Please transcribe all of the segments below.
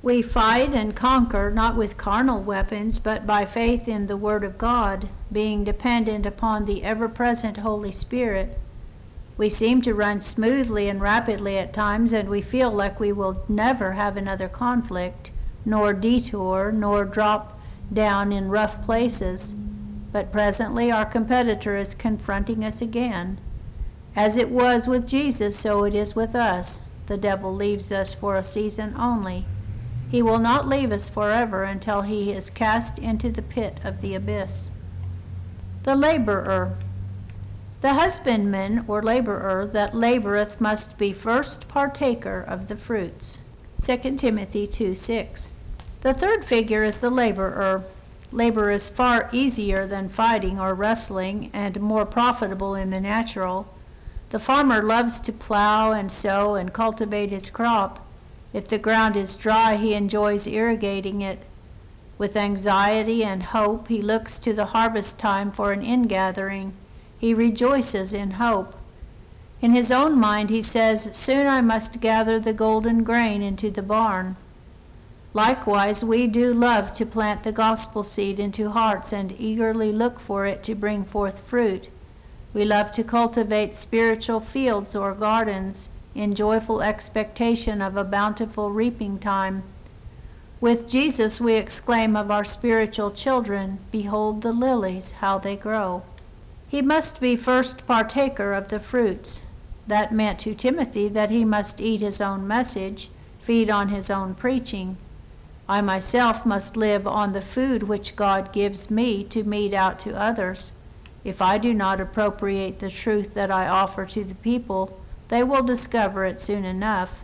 We fight and conquer not with carnal weapons, but by faith in the Word of God, being dependent upon the ever-present Holy Spirit. We seem to run smoothly and rapidly at times, and we feel like we will never have another conflict, nor detour, nor drop down in rough places. But presently our competitor is confronting us again. As it was with Jesus, so it is with us. The devil leaves us for a season only. He will not leave us forever until he is cast into the pit of the abyss. The laborer. The husbandman or laborer that laboreth must be first partaker of the fruits. 2 Timothy 2:6. The third figure is the laborer. Labor is far easier than fighting or wrestling, and more profitable in the natural. The farmer loves to plow and sow and cultivate his crop. If the ground is dry, he enjoys irrigating it. With anxiety and hope, he looks to the harvest time for an ingathering. He rejoices in hope. In his own mind he says, "Soon I must gather the golden grain into the barn." Likewise, we do love to plant the gospel seed into hearts and eagerly look for it to bring forth fruit. We love to cultivate spiritual fields or gardens in joyful expectation of a bountiful reaping time. With Jesus we exclaim of our spiritual children, "Behold the lilies, how they grow." He must be first partaker of the fruits. That meant to Timothy that he must eat his own message, feed on his own preaching. I myself must live on the food which God gives me to mete out to others. If I do not appropriate the truth that I offer to the people, they will discover it soon enough.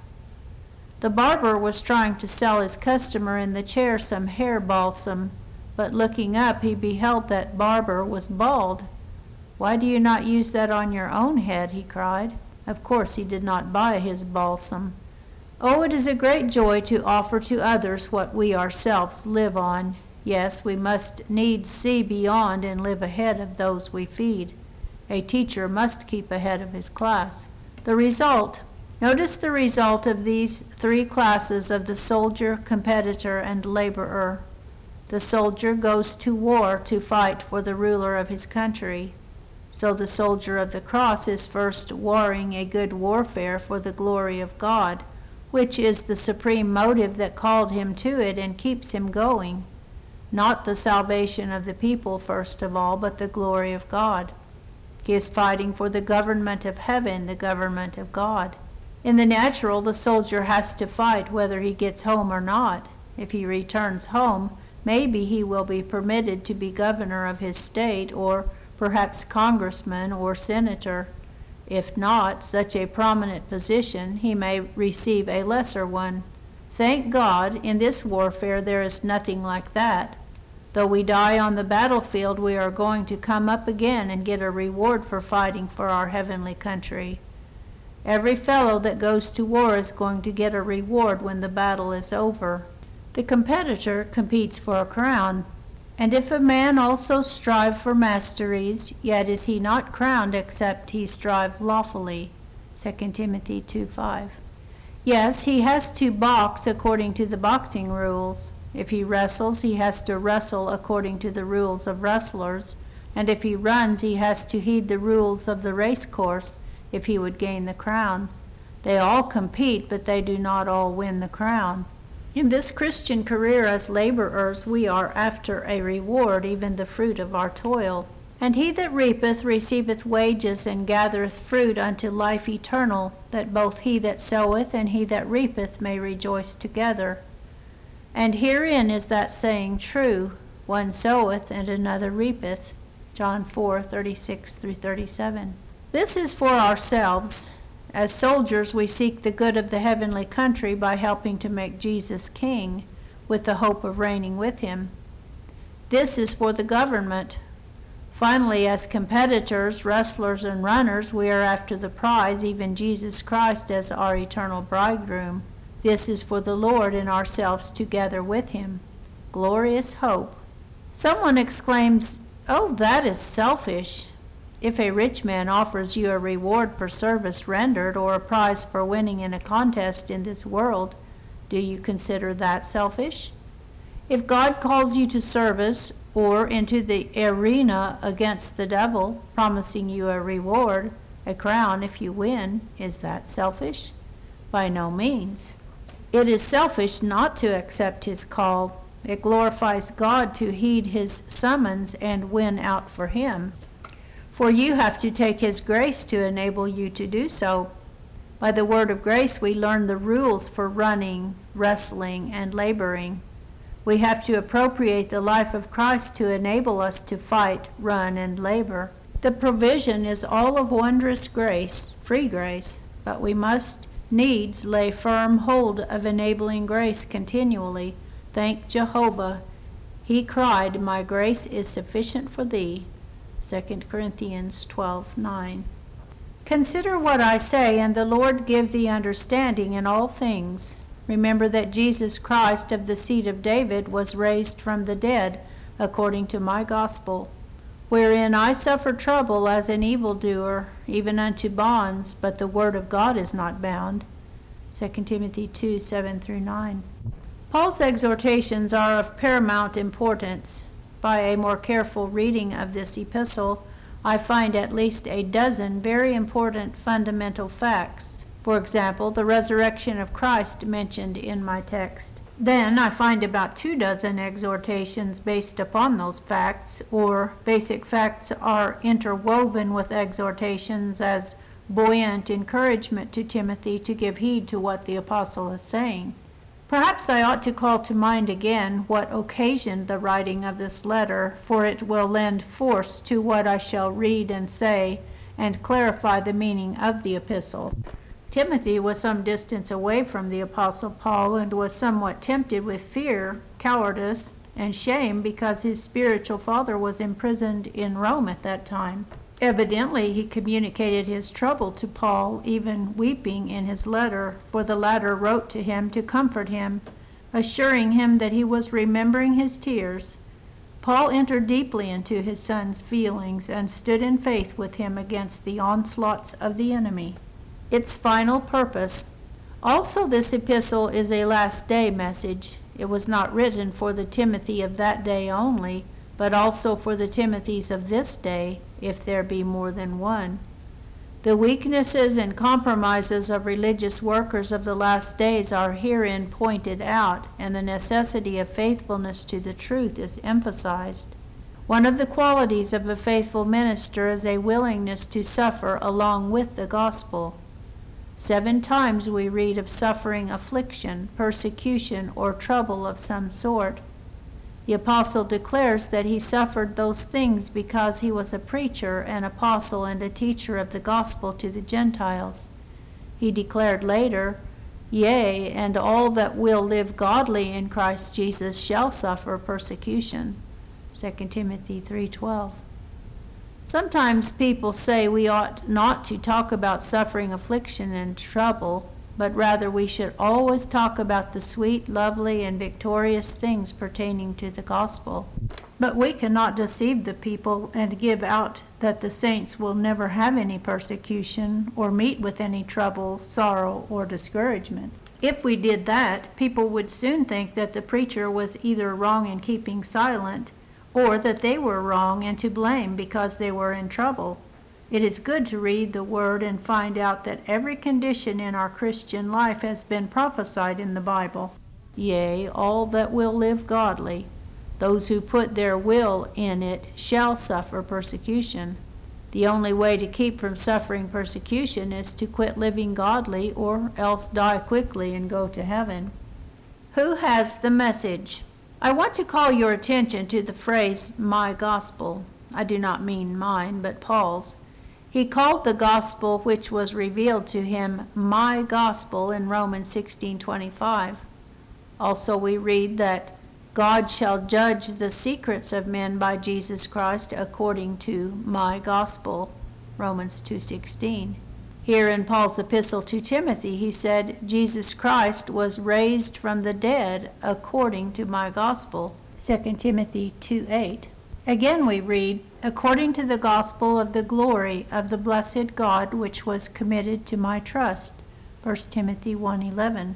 The barber was trying to sell his customer in the chair some hair balsam, but looking up he beheld that barber was bald. "Why do you not use that on your own head?" he cried. Of course he did not buy his balsam. Oh, it is a great joy to offer to others what we ourselves live on. Yes, we must needs see beyond and live ahead of those we feed. A teacher must keep ahead of his class. The result. Notice the result of these three classes of the soldier, competitor, and laborer. The soldier goes to war to fight for the ruler of his country. So the soldier of the cross is first warring a good warfare for the glory of God, which is the supreme motive that called him to it and keeps him going. Not the salvation of the people first of all, but the glory of God. He is fighting for the government of heaven, the government of God. In the natural, the soldier has to fight whether he gets home or not. If he returns home, maybe he will be permitted to be governor of his state, or perhaps congressman or senator. If not such a prominent position, he may receive a lesser one. Thank God, in this warfare there is nothing like that. Though we die on the battlefield, we are going to come up again and get a reward for fighting for our heavenly country. Every fellow that goes to war is going to get a reward when the battle is over. The competitor competes for a crown. And if a man also strive for masteries, yet is he not crowned except he strive lawfully. 2 Timothy 2:5. Yes, he has to box according to the boxing rules. If he wrestles, he has to wrestle according to the rules of wrestlers. And if he runs, he has to heed the rules of the race course if he would gain the crown. They all compete, but they do not all win the crown. In this Christian career as laborers, we are after a reward, even the fruit of our toil. And he that reapeth receiveth wages, and gathereth fruit unto life eternal, that both he that soweth and he that reapeth may rejoice together. And herein is that saying true, one soweth and another reapeth. John 4:36-37. This is for ourselves. As soldiers, we seek the good of the heavenly country by helping to make Jesus king, with the hope of reigning with him. This is for the government. Finally, as competitors, wrestlers, and runners, we are after the prize, even Jesus Christ as our eternal bridegroom. This is for the Lord and ourselves together with him. Glorious hope. Someone exclaims, "Oh, that is selfish." If a rich man offers you a reward for service rendered or a prize for winning in a contest in this world, Do you consider that selfish? If God calls you to service or into the arena against the devil, promising you a reward, a crown if you win, is that selfish? By no means. It is selfish not to accept his call. It glorifies God to heed his summons and win out for him. For you have to take his grace to enable you to do so. By the word of grace we learn the rules for running, wrestling, and laboring. We have to appropriate the life of Christ to enable us to fight, run, and labor. The provision is all of wondrous grace, free grace, but we must needs lay firm hold of enabling grace continually. Thank Jehovah. He cried, "My grace is sufficient for thee." 2 Corinthians 12:9. Consider what I say, and the Lord give thee understanding in all things. Remember that Jesus Christ of the seed of David was raised from the dead, according to my gospel, wherein I suffer trouble as an evildoer, even unto bonds, but the word of God is not bound. 2 Timothy 2:7-9. Paul's exhortations are of paramount importance. By a more careful reading of this epistle, I find at least a dozen very important fundamental facts. For example, the resurrection of Christ mentioned in my text. Then I find about 24 exhortations based upon those facts, or basic facts are interwoven with exhortations as buoyant encouragement to Timothy to give heed to what the apostle is saying. Perhaps I ought to call to mind again what occasioned the writing of this letter, for it will lend force to what I shall read and say, and clarify the meaning of the epistle. Timothy was some distance away from the apostle Paul and was somewhat tempted with fear, cowardice, and shame because his spiritual father was imprisoned in Rome at that time. Evidently he communicated his trouble to Paul, even weeping in his letter, for the latter wrote to him to comfort him, assuring him that he was remembering his tears. Paul entered deeply into his son's feelings and stood in faith with him against the onslaughts of the enemy. Its final purpose. Also, this epistle is a last day message. It was not written for the Timothy of that day only, but also for the Timothys of this day, if there be more than one. The weaknesses and compromises of religious workers of the last days are herein pointed out, and the necessity of faithfulness to the truth is emphasized. One of the qualities of a faithful minister is a willingness to suffer along with the gospel. 7 times we read of suffering affliction, persecution, or trouble of some sort. The apostle declares that he suffered those things because he was a preacher, an apostle, and a teacher of the gospel to the Gentiles. He declared later, "Yea, and all that will live godly in Christ Jesus shall suffer persecution." 2 Timothy 3:12. Sometimes people say we ought not to talk about suffering, affliction, and trouble, but rather we should always talk about the sweet, lovely, and victorious things pertaining to the gospel. But we cannot deceive the people and give out that the saints will never have any persecution or meet with any trouble, sorrow, or discouragement. If we did that, people would soon think that the preacher was either wrong in keeping silent, or that they were wrong and to blame because they were in trouble. It is good to read the Word and find out that every condition in our Christian life has been prophesied in the Bible. Yea, all that will live godly, those who put their will in it, shall suffer persecution. The only way to keep from suffering persecution is to quit living godly, or else die quickly and go to heaven. Who has the message? I want to call your attention to the phrase, "my gospel." I do not mean mine, but Paul's. He called the gospel which was revealed to him my gospel in Romans 16:25. Also we read that God shall judge the secrets of men by Jesus Christ according to my gospel, Romans 2:16. Here in Paul's epistle to Timothy, he said, Jesus Christ was raised from the dead according to my gospel, 2 Timothy 2:8. Again we read, according to the gospel of the glory of the blessed God, which was committed to my trust, 1 Timothy 1:11.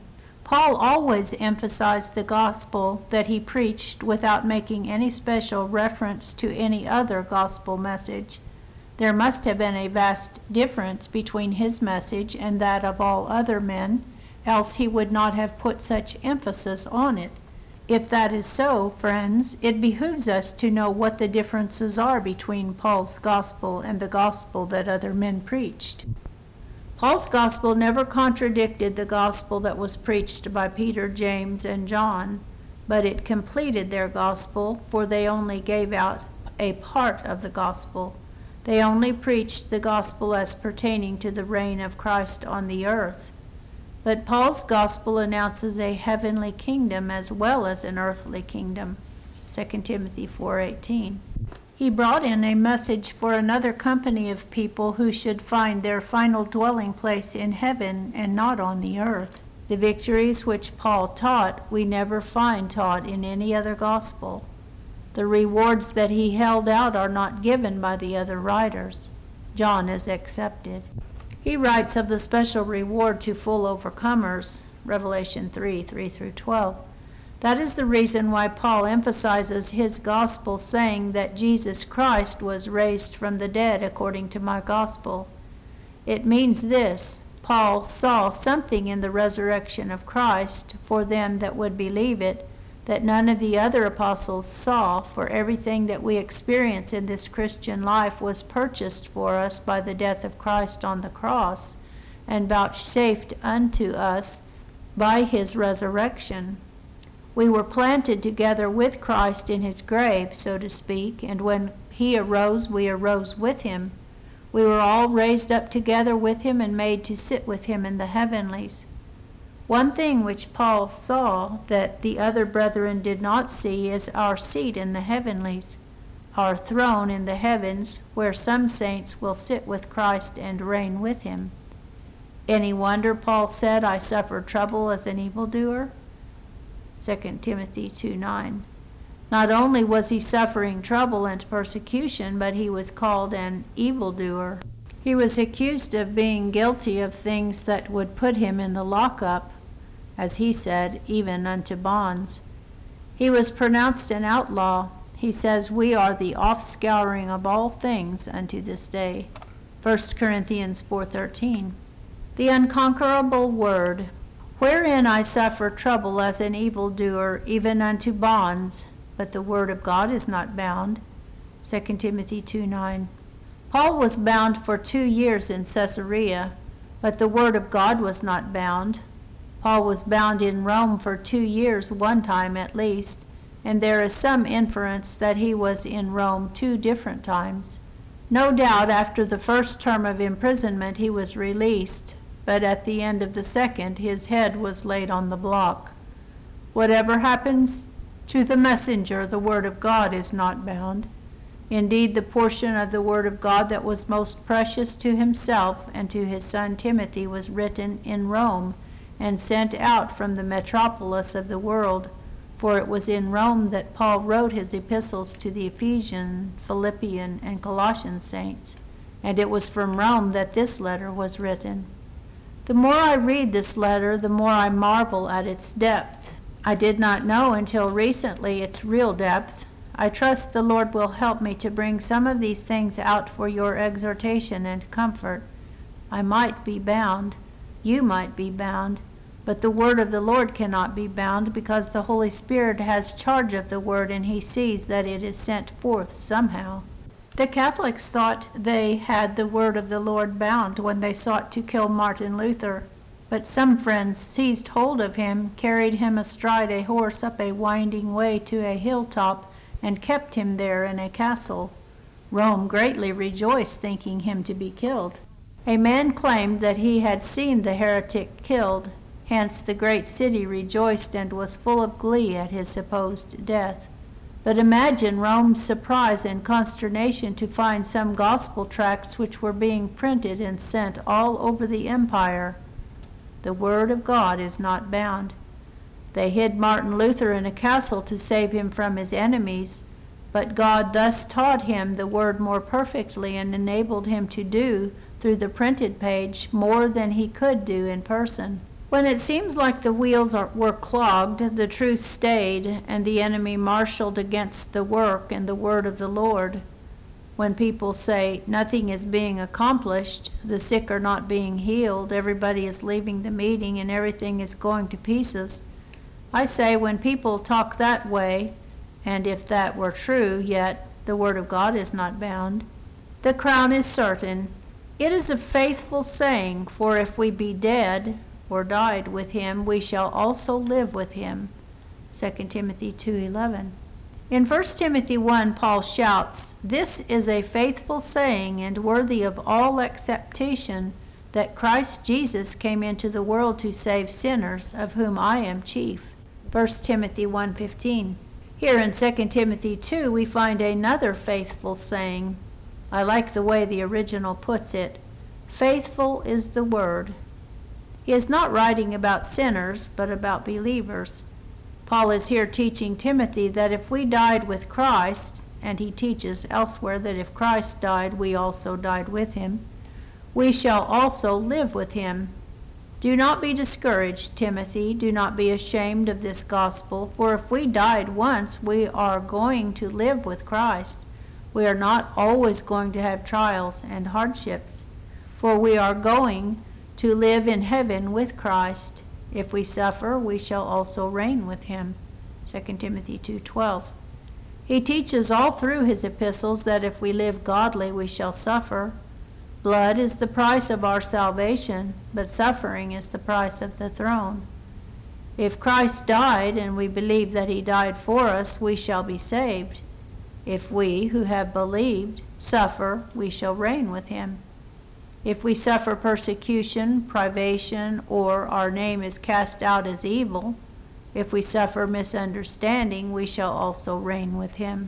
Paul always emphasized the gospel that he preached without making any special reference to any other gospel message. There must have been a vast difference between his message and that of all other men, else he would not have put such emphasis on it. If that is so, friends, it behooves us to know what the differences are between Paul's gospel and the gospel that other men preached. Paul's gospel never contradicted the gospel that was preached by Peter, James, and John, but it completed their gospel, for they only gave out a part of the gospel. They only preached the gospel as pertaining to the reign of Christ on the earth. But Paul's gospel announces a heavenly kingdom as well as an earthly kingdom, 2 Timothy 4:18. He brought in a message for another company of people who should find their final dwelling place in heaven and not on the earth. The victories which Paul taught we never find taught in any other gospel. The rewards that he held out are not given by the other writers. John is excepted. He writes of the special reward to full overcomers, Revelation 3:3-12. That is the reason why Paul emphasizes his gospel, saying that Jesus Christ was raised from the dead according to my gospel. It means this: Paul saw something in the resurrection of Christ for them that would believe it, that none of the other apostles saw, for everything that we experience in this Christian life was purchased for us by the death of Christ on the cross, and vouchsafed unto us by his resurrection. We were planted together with Christ in his grave, so to speak, and when he arose, we arose with him. We were all raised up together with him and made to sit with him in the heavenlies. One thing which Paul saw that the other brethren did not see is our seat in the heavenlies, our throne in the heavens, where some saints will sit with Christ and reign with him. Any wonder Paul said, I suffered trouble as an evildoer? 2 Timothy 2:9. Not only was he suffering trouble and persecution, but he was called an evildoer. He was accused of being guilty of things that would put him in the lockup, as he said, even unto bonds. He was pronounced an outlaw. He says, we are the offscouring of all things unto this day. 1 Corinthians 4:13. The unconquerable word, wherein I suffer trouble as an evildoer, even unto bonds, but the word of God is not bound. 2 Timothy 2:9. Paul was bound for 2 years in Caesarea, but the word of God was not bound. Paul was bound in Rome for 2 years one time at least, and there is some inference that he was in Rome 2 different times. No doubt after the first term of imprisonment he was released, but at the end of the second his head was laid on the block. Whatever happens to the messenger, the word of God is not bound. Indeed, the portion of the word of God that was most precious to himself and to his son Timothy was written in Rome and sent out from the metropolis of the world, for it was in Rome that Paul wrote his epistles to the Ephesian, Philippian, and Colossian saints, and it was from Rome that this letter was written. The more I read this letter, the more I marvel at its depth. I did not know until recently its real depth. I trust the Lord will help me to bring some of these things out for your exhortation and comfort. I might be bound, you might be bound, but the word of the Lord cannot be bound, because the Holy Spirit has charge of the word and he sees that it is sent forth somehow. The Catholics thought they had the word of the Lord bound when they sought to kill Martin Luther, but some friends seized hold of him, carried him astride a horse up a winding way to a hilltop, and kept him there in a castle. Rome greatly rejoiced, thinking him to be killed. A man claimed that he had seen the heretic killed, hence the great city rejoiced and was full of glee at his supposed death. But imagine Rome's surprise and consternation to find some gospel tracts which were being printed and sent all over the empire. The word of God is not bound. They hid Martin Luther in a castle to save him from his enemies, but God thus taught him the word more perfectly and enabled him to do, through the printed page, more than he could do in person. When it seems like the wheels were clogged, the truth stayed, and the enemy marshaled against the work and the word of the Lord. When people say nothing is being accomplished, the sick are not being healed, everybody is leaving the meeting, and everything is going to pieces, I say when people talk that way, and if that were true, yet the word of God is not bound, the crown is certain. It is a faithful saying, for if we be dead or died with him, we shall also live with him. 2 Timothy 2:11. In 1 Timothy 1, Paul shouts, "This is a faithful saying and worthy of all acceptation, that Christ Jesus came into the world to save sinners, of whom I am chief." 1 Timothy 1:15. Here in 2 Timothy 2, we find another faithful saying. I like the way the original puts it. Faithful is the word. He is not writing about sinners, but about believers. Paul is here teaching Timothy that if we died with Christ, and he teaches elsewhere that if Christ died, we also died with him, we shall also live with him. Do not be discouraged, Timothy. Do not be ashamed of this gospel, for if we died once, we are going to live with Christ. We are not always going to have trials and hardships, for we are going to live in heaven with Christ. If we suffer, we shall also reign with him. 2 Timothy 2:12. He teaches all through his epistles that if we live godly, we shall suffer. Blood is the price of our salvation, but suffering is the price of the throne. If Christ died, and we believe that he died for us, we shall be saved. If we, who have believed, suffer, we shall reign with him. If we suffer persecution, privation, or our name is cast out as evil, if we suffer misunderstanding, we shall also reign with him.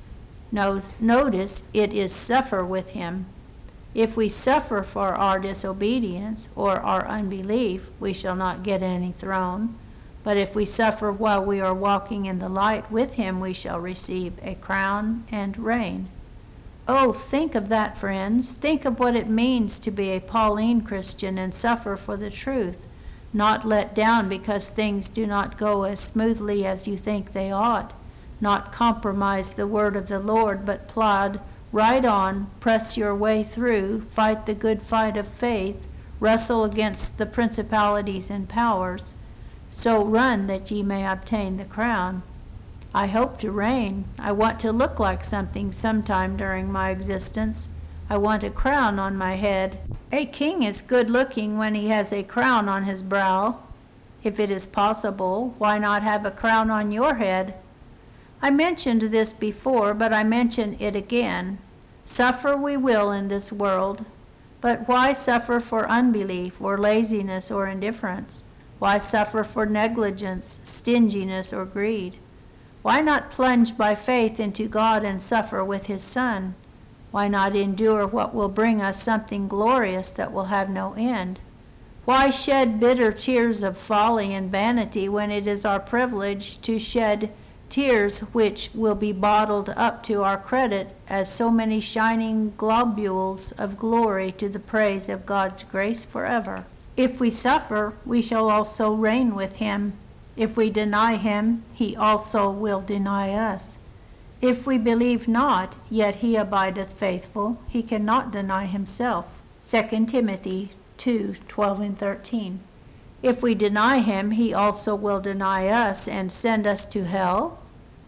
Notice, it is suffer with him. If we suffer for our disobedience or our unbelief, we shall not get any throne. But if we suffer while we are walking in the light with him, we shall receive a crown and reign. Oh, think of that, friends. Think of what it means to be a Pauline Christian and suffer for the truth, not let down because things do not go as smoothly as you think they ought, not compromise the word of the Lord, but plod right on, press your way through, fight the good fight of faith, wrestle against the principalities and powers. So run that ye may obtain the crown. I hope to reign. I want to look like something sometime during my existence. I want a crown on my head. A king is good looking when he has a crown on his brow. If it is possible, why not have a crown on your head? I mentioned this before, but I mention it again. Suffer we will in this world, but why suffer for unbelief or laziness or indifference? Why suffer for negligence, stinginess, or greed? Why not plunge by faith into God and suffer with his Son? Why not endure what will bring us something glorious that will have no end? Why shed bitter tears of folly and vanity when it is our privilege to shed tears which will be bottled up to our credit as so many shining globules of glory to the praise of God's grace forever? If we suffer, we shall also reign with him. If we deny him, he also will deny us. If we believe not, yet he abideth faithful, he cannot deny himself. 2 Timothy 2:12 and 13. If we deny him, he also will deny us and send us to hell?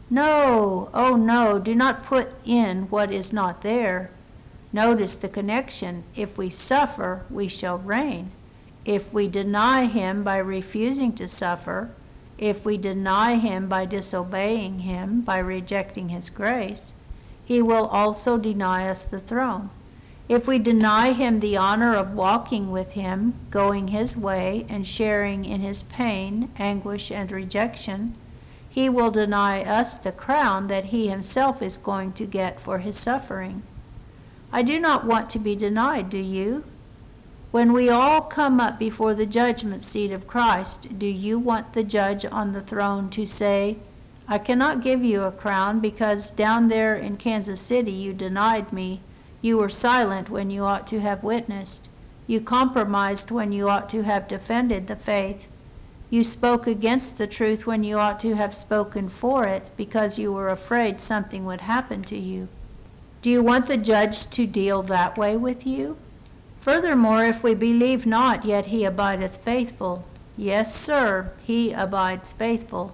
No, oh no, do not put in what is not there. Notice the connection. If we suffer, we shall reign. If we deny him by refusing to suffer, if we deny him by disobeying him, by rejecting his grace, he will also deny us the throne. If we deny him the honor of walking with him, going his way, and sharing in his pain, anguish, and rejection, he will deny us the crown that he himself is going to get for his suffering. I do not want to be denied, do you? When we all come up before the judgment seat of Christ, do you want the judge on the throne to say, I cannot give you a crown because down there in Kansas City you denied me. You were silent when you ought to have witnessed. You compromised when you ought to have defended the faith. You spoke against the truth when you ought to have spoken for it, because you were afraid something would happen to you. Do you want the judge to deal that way with you? Furthermore, if we believe not, yet he abideth faithful. Yes, sir, he abides faithful.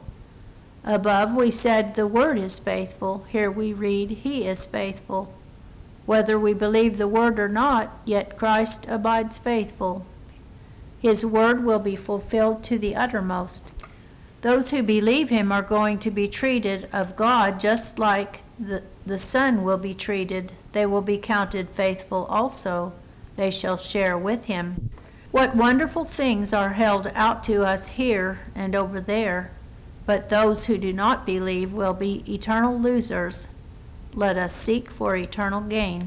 Above we said the word is faithful. Here we read he is faithful. Whether we believe the word or not, yet Christ abides faithful. His word will be fulfilled to the uttermost. Those who believe him are going to be treated of God just like the Son will be treated. They will be counted faithful also. They shall share with him. What wonderful things are held out to us here and over there. But those who do not believe will be eternal losers. Let us seek for eternal gain.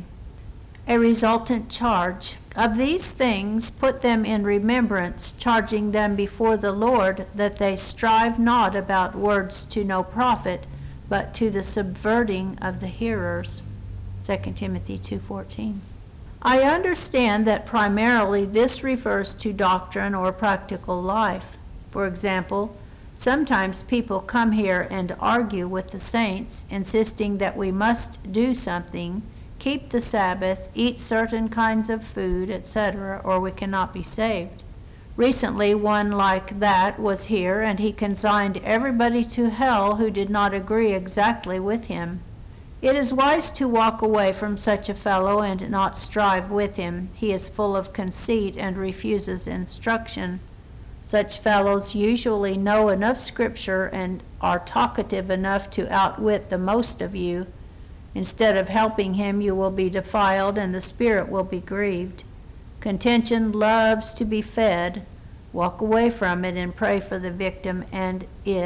A resultant charge. Of these things put them in remembrance, charging them before the Lord, that they strive not about words to no profit, but to the subverting of the hearers. 2 Timothy 2:14. I understand that primarily this refers to doctrine or practical life. For example, sometimes people come here and argue with the saints, insisting that we must do something, keep the Sabbath, eat certain kinds of food, etc., or we cannot be saved. Recently, one like that was here, and he consigned everybody to hell who did not agree exactly with him. It is wise to walk away from such a fellow and not strive with him. He is full of conceit and refuses instruction. Such fellows usually know enough Scripture and are talkative enough to outwit the most of you. Instead of helping him, you will be defiled and the spirit will be grieved. Contention loves to be fed. Walk away from it and pray for the victim, and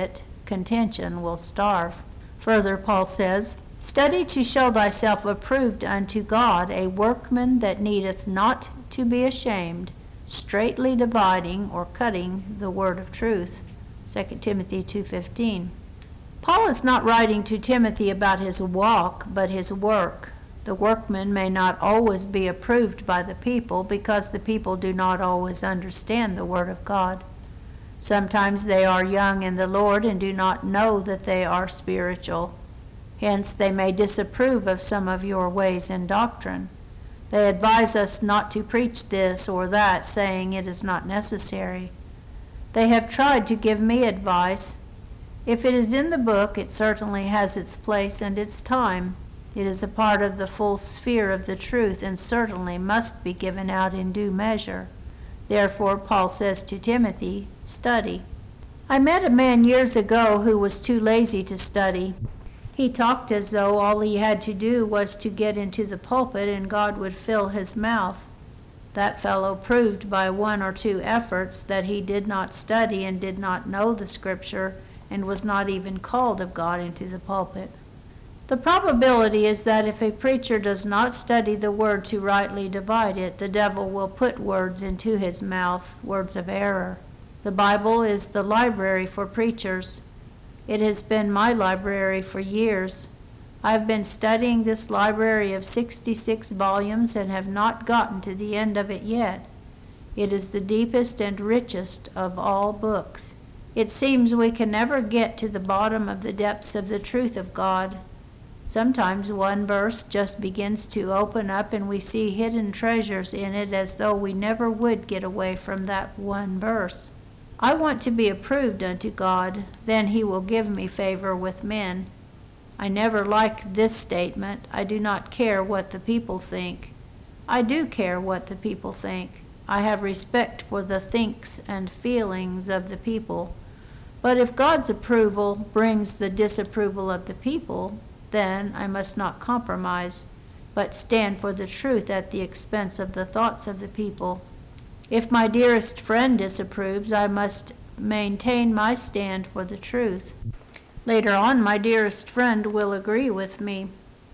contention, will starve. Further, Paul says, Study to show thyself approved unto God, a workman that needeth not to be ashamed, straightly dividing or cutting the word of truth. 2 Timothy 2:15. Paul is not writing to Timothy about his walk, but his work. The workman may not always be approved by the people, because the people do not always understand the word of God. Sometimes they are young in the Lord and do not know that they are spiritual. Hence they may disapprove of some of your ways and doctrine. They advise us not to preach this or that, saying it is not necessary. They have tried to give me advice. If it is in the book, it certainly has its place and its time. It is a part of the full sphere of the truth and certainly must be given out in due measure. Therefore, Paul says to Timothy, study. I met a man years ago who was too lazy to study. He talked as though all he had to do was to get into the pulpit and God would fill his mouth. That fellow proved by one or two efforts that he did not study and did not know the Scripture and was not even called of God into the pulpit. The probability is that if a preacher does not study the word to rightly divide it, the devil will put words into his mouth, words of error. The Bible is the library for preachers. It has been my library for years. I've been studying this library of 66 volumes and have not gotten to the end of it yet. It is the deepest and richest of all books. It seems we can never get to the bottom of the depths of the truth of God. Sometimes one verse just begins to open up and we see hidden treasures in it as though we never would get away from that one verse. I want to be approved unto God, then he will give me favor with men. I never like this statement, I do not care what the people think. I do care what the people think. I have respect for the thinks and feelings of the people. But if God's approval brings the disapproval of the people, then I must not compromise, but stand for the truth at the expense of the thoughts of the people. If my dearest friend disapproves, I must maintain my stand for the truth. Later on, my dearest friend will agree with me.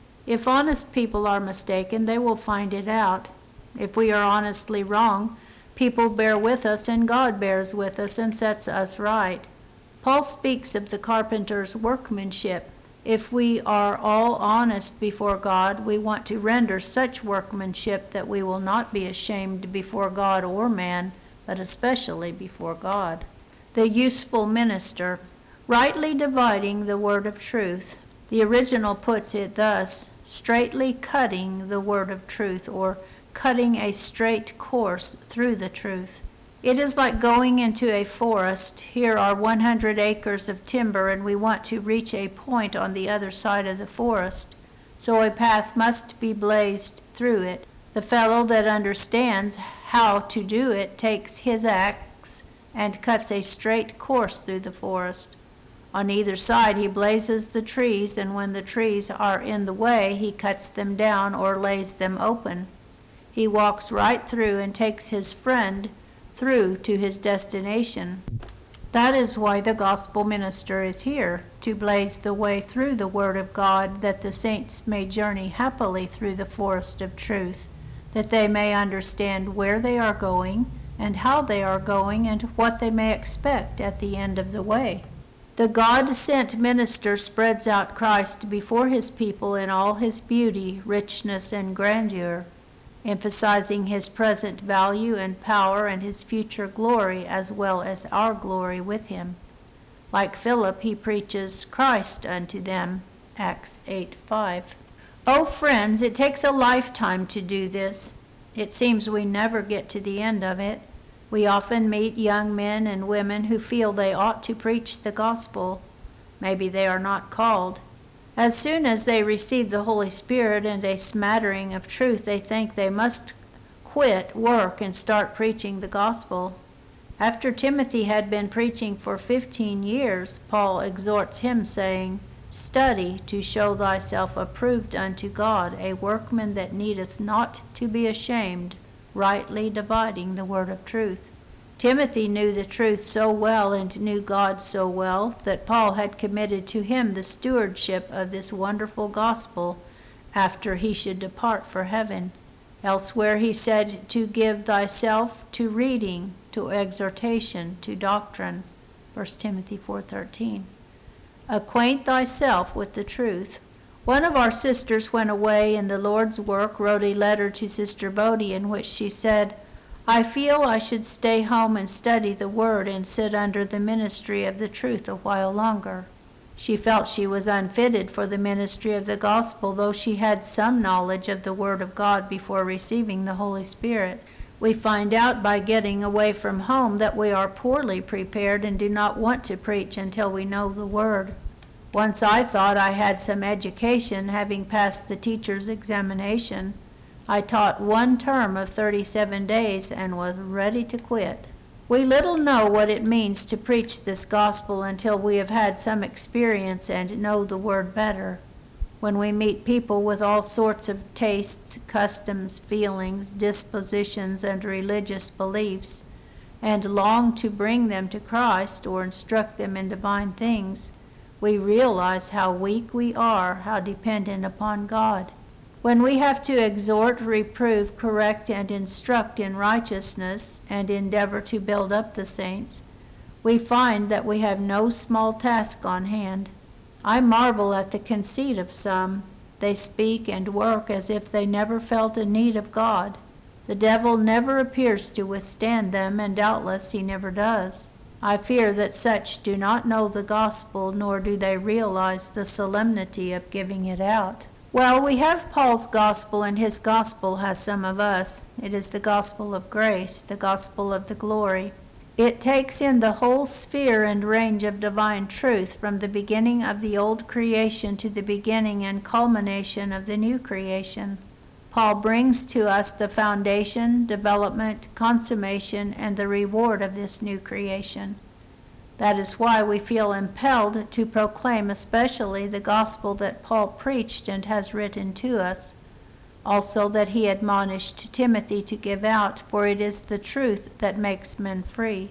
If honest people are mistaken, they will find it out. If we are honestly wrong, people bear with us and God bears with us and sets us right. Paul speaks of the carpenter's workmanship. if we are all honest before God, we want to render such workmanship that we will not be ashamed before God or man, but especially before God. The useful minister, rightly dividing the word of truth. The original puts it thus: straightly cutting the word of truth, or cutting a straight course through the truth. It is like going into a forest. Here are 100 acres of timber, and we want to reach a point on the other side of the forest, so a path must be blazed through it. The fellow that understands how to do it takes his axe and cuts a straight course through the forest. On either side he blazes the trees, and when the trees are in the way, he cuts them down or lays them open. He walks right through and takes his friend through to his destination. That is why the gospel minister is here, to blaze the way through the word of God, that the saints may journey happily through the forest of truth, that they may understand where they are going and how they are going and what they may expect at the end of the way. The God-sent minister spreads out Christ before his people in all his beauty, richness, and grandeur, emphasizing his present value and power and his future glory, as well as our glory with him. Like Philip, he preaches Christ unto them, Acts 8:5. Oh, friends, it takes a lifetime to do this. It seems we never get to the end of it. We often meet young men and women who feel they ought to preach the gospel. Maybe they are not called. As soon as they receive the Holy Spirit and a smattering of truth, they think they must quit work and start preaching the gospel. After Timothy had been preaching for 15 years, Paul exhorts him, saying, "Study to show thyself approved unto God, a workman that needeth not to be ashamed, rightly dividing the word of truth." Timothy knew the truth so well and knew God so well that Paul had committed to him the stewardship of this wonderful gospel after he should depart for heaven. Elsewhere he said to give thyself to reading, to exhortation, to doctrine. 1 Timothy 4:13. Acquaint thyself with the truth. One of our sisters went away in the Lord's work, wrote a letter to Sister Bodie in which she said, "I feel I should stay home and study the Word and sit under the ministry of the truth a while longer." She felt she was unfitted for the ministry of the gospel, though she had some knowledge of the Word of God before receiving the Holy Spirit. We find out by getting away from home that we are poorly prepared and do not want to preach until we know the Word. Once I thought I had some education, having passed the teacher's examination. I taught one term of 37 days and was ready to quit. We little know what it means to preach this gospel until we have had some experience and know the word better. When we meet people with all sorts of tastes, customs, feelings, dispositions, and religious beliefs, and long to bring them to Christ or instruct them in divine things, we realize how weak we are, how dependent upon God. When we have to exhort, reprove, correct, and instruct in righteousness, and endeavor to build up the saints, we find that we have no small task on hand. I marvel at the conceit of some. They speak and work as if they never felt a need of God. The devil never appears to withstand them, and doubtless he never does. I fear that such do not know the gospel, nor do they realize the solemnity of giving it out. Well, we have Paul's gospel, and his gospel has some of us. It is the gospel of grace, the gospel of the glory. It takes in the whole sphere and range of divine truth, from the beginning of the old creation to the beginning and culmination of the new creation. Paul brings to us the foundation, development, consummation, and the reward of this new creation. That is why we feel impelled to proclaim especially the gospel that Paul preached and has written to us, also that he admonished Timothy to give out, for it is the truth that makes men free.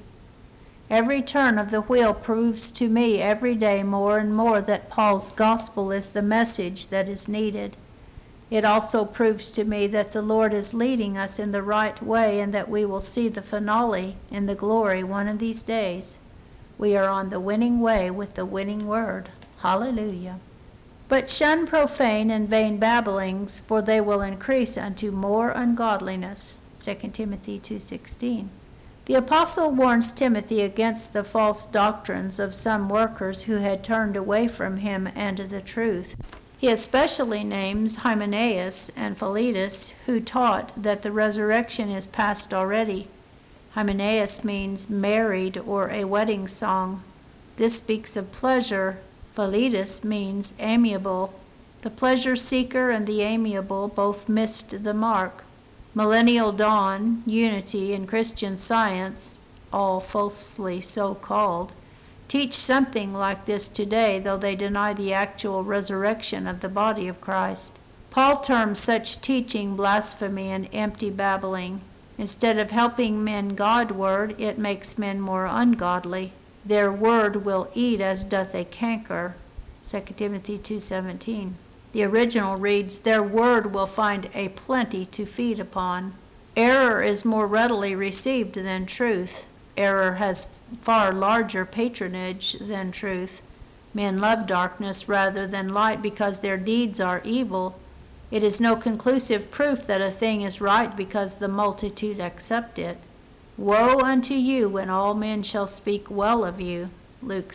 Every turn of the wheel proves to me every day more and more that Paul's gospel is the message that is needed. It also proves to me that the Lord is leading us in the right way, and that we will see the finale in the glory one of these days. We are on the winning way with the winning word. Hallelujah. But shun profane and vain babblings, for they will increase unto more ungodliness. 2 Timothy 2:16. The apostle warns Timothy against the false doctrines of some workers who had turned away from him and the truth. He especially names Hymenaeus and Philetus, who taught that the resurrection is past already. Hymenaeus means married or a wedding song. This speaks of pleasure. Philetus means amiable. The pleasure seeker and the amiable both missed the mark. Millennial dawn, unity, and Christian Science, all falsely so called, teach something like this today, though they deny the actual resurrection of the body of Christ. Paul terms such teaching blasphemy and empty babbling. Instead of helping men Godward, it makes men more ungodly. Their word will eat as doth a canker. 2 Timothy 2:17. The original reads, their word will find a plenty to feed upon. Error is more readily received than truth. Error has far larger patronage than truth. Men love darkness rather than light because their deeds are evil. It is no conclusive proof that a thing is right because the multitude accept it. Woe unto you when all men shall speak well of you. Luke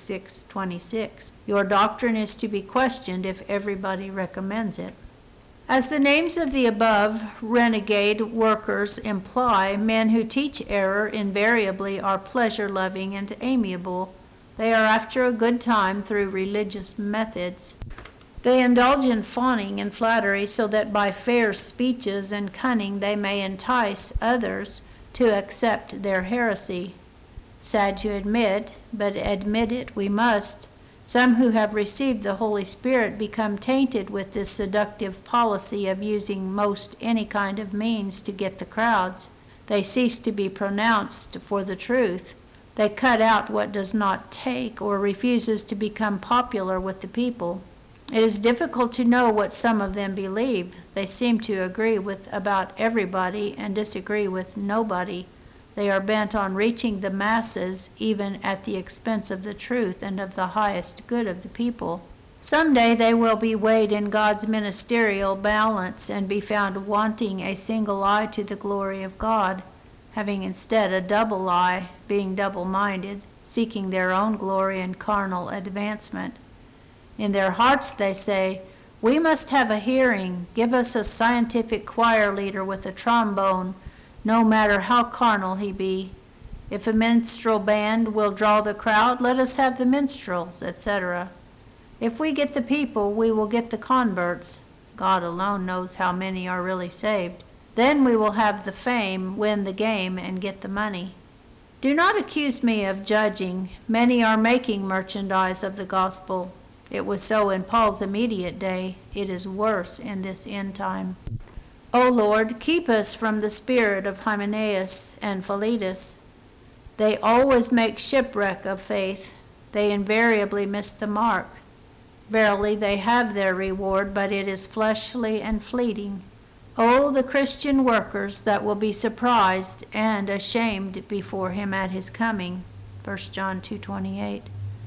6:26. Your doctrine is to be questioned if everybody recommends it. As the names of the above renegade workers imply, men who teach error invariably are pleasure-loving and amiable. They are after a good time through religious methods. They indulge in fawning and flattery so that by fair speeches and cunning they may entice others to accept their heresy. Sad to admit, but admit it we must, some who have received the Holy Spirit become tainted with this seductive policy of using most any kind of means to get the crowds. They cease to be pronounced for the truth. They cut out what does not take or refuses to become popular with the people. It is difficult to know what some of them believe. They seem to agree with about everybody and disagree with nobody. They are bent on reaching the masses, even at the expense of the truth and of the highest good of the people. Someday they will be weighed in God's ministerial balance and be found wanting a single eye to the glory of God, having instead a double eye, being double-minded, seeking their own glory and carnal advancement. In their hearts they say, we must have a hearing. Give us a scientific choir leader with a trombone, no matter how carnal he be. If a minstrel band will draw the crowd, let us have the minstrels, etc. If we get the people, we will get the converts. God alone knows how many are really saved. Then we will have the fame, win the game, and get the money. Do not accuse me of judging. Many are making merchandise of the gospel. It was so in Paul's immediate day. It is worse in this end time. O Lord, keep us from the spirit of Hymenaeus and Philetus. They always make shipwreck of faith. They invariably miss the mark. Verily, they have their reward, but it is fleshly and fleeting. O the Christian workers that will be surprised and ashamed before him at his coming. 1 John 2:28.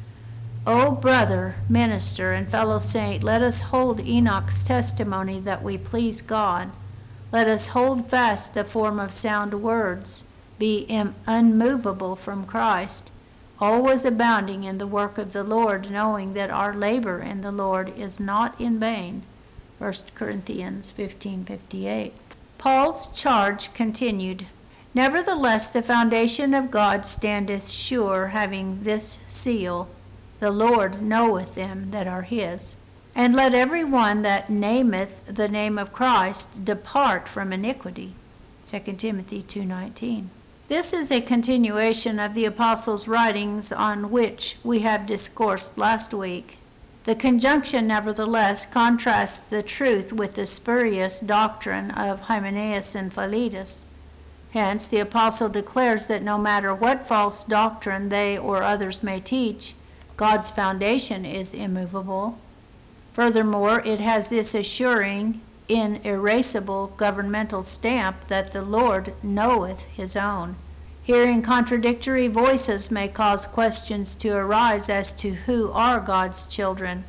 O brother, minister, and fellow saint, let us hold Enoch's testimony that we please God. Let us hold fast the form of sound words, be unmovable from Christ, always abounding in the work of the Lord, knowing that our labor in the Lord is not in vain. 1 Corinthians 15:58. Paul's charge continued. Nevertheless, the foundation of God standeth sure, having this seal, the Lord knoweth them that are his. And let every one that nameth the name of Christ depart from iniquity. 2 Timothy 2:19. This is a continuation of the apostles' writings on which we have discoursed last week. The conjunction, nevertheless, contrasts the truth with the spurious doctrine of Hymenaeus and Philetus. Hence, the apostle declares that no matter what false doctrine they or others may teach, God's foundation is immovable. Furthermore, it has this assuring, inerasable governmental stamp that the Lord knoweth his own. Hearing contradictory voices may cause questions to arise as to who are God's children.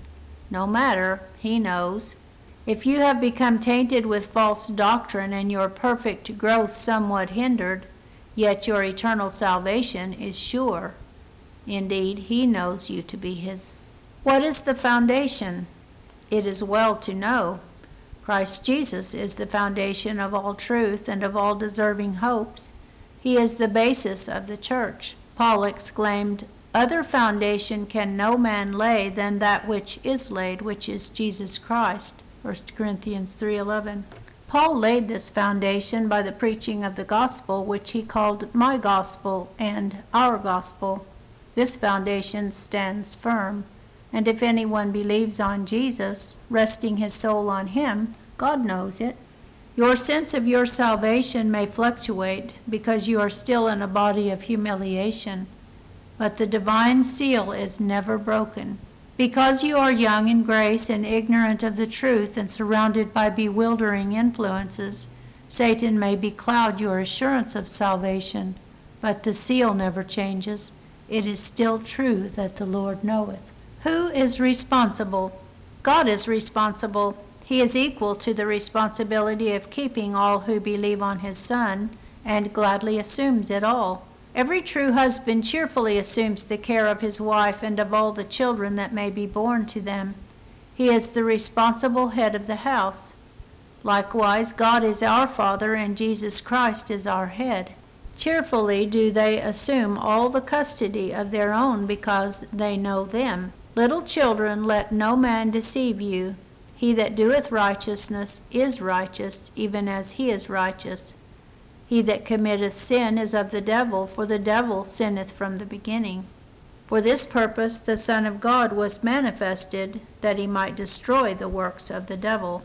No matter, he knows. If you have become tainted with false doctrine and your perfect growth somewhat hindered, yet your eternal salvation is sure. Indeed, he knows you to be his. What is the foundation? It is well to know. Christ Jesus is the foundation of all truth and of all deserving hopes. He is the basis of the church. Paul exclaimed, "Other foundation can no man lay than that which is laid, which is Jesus Christ." 1 Corinthians 3:11. Paul laid this foundation by the preaching of the gospel, which he called my gospel and our gospel. This foundation stands firm, and if anyone believes on Jesus, resting his soul on him, God knows it. Your sense of your salvation may fluctuate because you are still in a body of humiliation, but the divine seal is never broken. Because you are young in grace and ignorant of the truth and surrounded by bewildering influences, Satan may becloud your assurance of salvation, but the seal never changes. It is still true that the Lord knoweth. Who is responsible? God is responsible. He is equal to the responsibility of keeping all who believe on his Son, and gladly assumes it all. Every true husband cheerfully assumes the care of his wife and of all the children that may be born to them. He is the responsible head of the house. Likewise, God is our Father and Jesus Christ is our head. Cheerfully do they assume all the custody of their own because they know them. Little children, let no man deceive you. He that doeth righteousness is righteous, even as he is righteous. He that committeth sin is of the devil, for the devil sinneth from the beginning. For this purpose the Son of God was manifested, that he might destroy the works of the devil.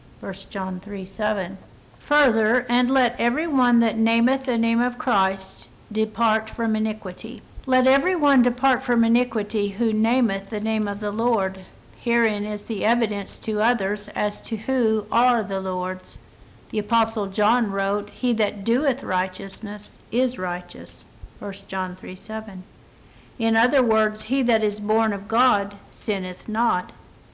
1 John 3:7. Further, and let every one that nameth the name of Christ depart from iniquity. Let every one depart from iniquity who nameth the name of the Lord. Herein is the evidence to others as to who are the Lord's. The Apostle John wrote, "He that doeth righteousness is righteous." 1 John 3:7. In other words, he that is born of God sinneth not.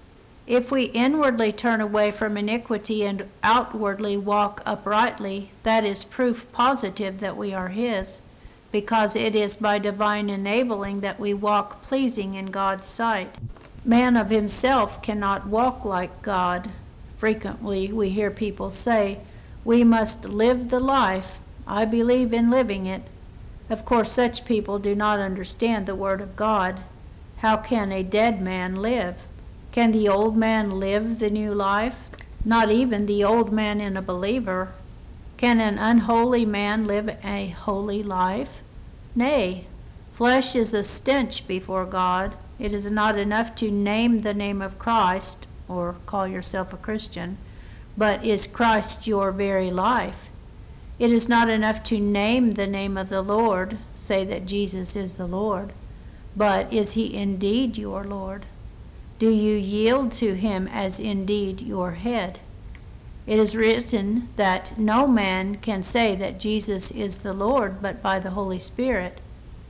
If we inwardly turn away from iniquity and outwardly walk uprightly, that is proof positive that we are his, because it is by divine enabling that we walk pleasing in God's sight. Man of himself cannot walk like God. Frequently we hear people say, "We must live the life. I believe in living it." Of course, such people do not understand the Word of God. How can a dead man live? Can the old man live the new life? Not even the old man in a believer. Can an unholy man live a holy life? Nay, flesh is a stench before God. It is not enough to name the name of Christ, or call yourself a Christian, but is Christ your very life? It is not enough to name the name of the Lord, say that Jesus is the Lord, but is he indeed your Lord? Do you yield to him as indeed your head? It is written that no man can say that Jesus is the Lord but by the Holy Spirit,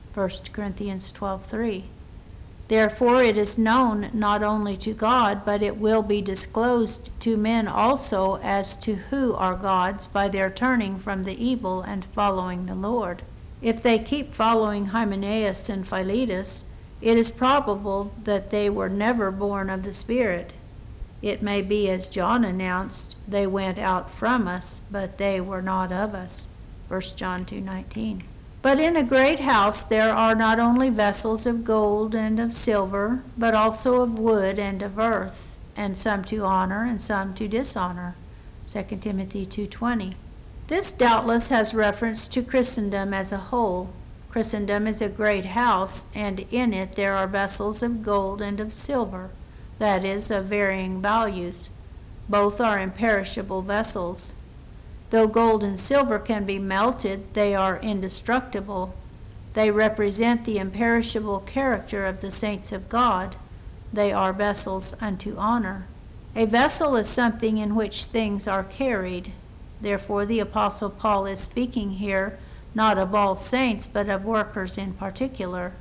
1 Corinthians 12:3. Therefore it is known not only to God, but it will be disclosed to men also as to who are God's by their turning from the evil and following the Lord. If they keep following Hymenaeus and Philetus, it is probable that they were never born of the Spirit. It may be, as John announced, "They went out from us, but they were not of us." 1 John 2:19. But in a great house there are not only vessels of gold and of silver, but also of wood and of earth, and some to honor and some to dishonor. 2 Timothy 2:20. This doubtless has reference to Christendom as a whole. Christendom is a great house, and in it there are vessels of gold and of silver, that is, of varying values. Both are imperishable vessels. Though gold and silver can be melted, they are indestructible. They represent the imperishable character of the saints of God. They are vessels unto honor. A vessel is something in which things are carried. Therefore the Apostle Paul is speaking here not of all saints, but of workers in particular.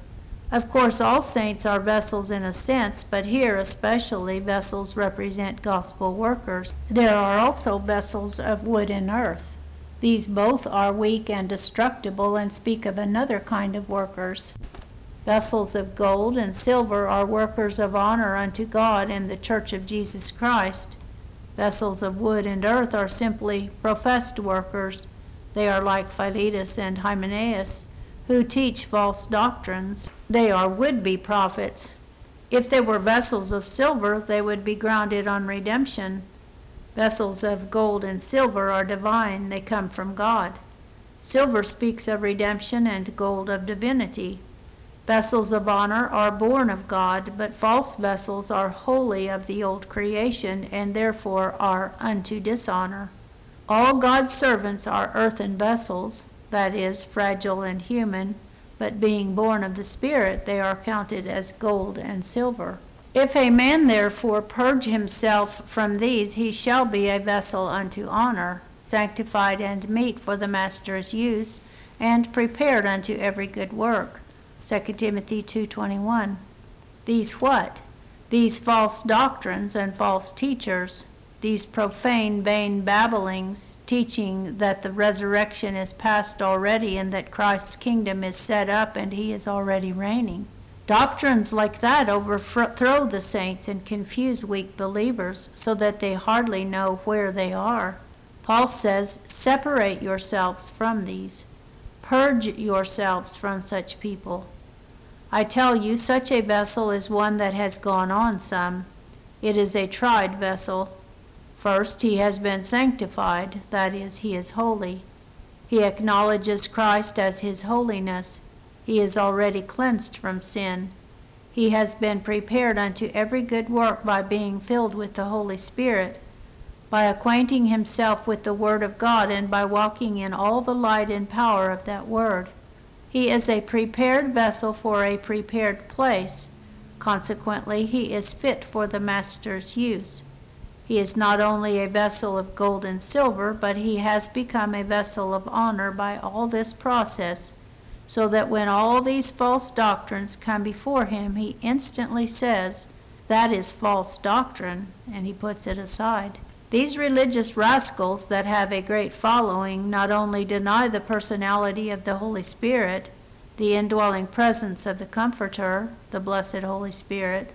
Of course, all saints are vessels in a sense, but here especially vessels represent gospel workers. There are also vessels of wood and earth. These both are weak and destructible and speak of another kind of workers. Vessels of gold and silver are workers of honor unto God and the Church of Jesus Christ. Vessels of wood and earth are simply professed workers. They are like Philetus and Hymenaeus, who teach false doctrines. They are would-be prophets. If they were vessels of silver, they would be grounded on redemption. Vessels of gold and silver are divine. They come from God. Silver speaks of redemption and gold of divinity. Vessels of honor are born of God, but false vessels are wholly of the old creation and therefore are unto dishonor. All God's servants are earthen vessels, that is, fragile and human, but being born of the Spirit, they are counted as gold and silver. If a man therefore purge himself from these, he shall be a vessel unto honor, sanctified and meet for the master's use, and prepared unto every good work. 2 Timothy 2:21. These what? These false doctrines and false teachers, these profane, vain babblings, teaching that the resurrection is past already and that Christ's kingdom is set up and he is already reigning. Doctrines like that overthrow the saints and confuse weak believers so that they hardly know where they are. Paul says, separate yourselves from these. Purge yourselves from such people. I tell you, such a vessel is one that has gone on some. It is a tried vessel. First, he has been sanctified, that is, he is holy. He acknowledges Christ as his holiness. He is already cleansed from sin. He has been prepared unto every good work by being filled with the Holy Spirit, by acquainting himself with the Word of God, and by walking in all the light and power of that Word. He is a prepared vessel for a prepared place. Consequently, he is fit for the Master's use. He is not only a vessel of gold and silver, but he has become a vessel of honor by all this process, so that when all these false doctrines come before him, he instantly says, that is false doctrine, and he puts it aside. These religious rascals that have a great following not only deny the personality of the Holy Spirit, the indwelling presence of the Comforter, the blessed Holy Spirit,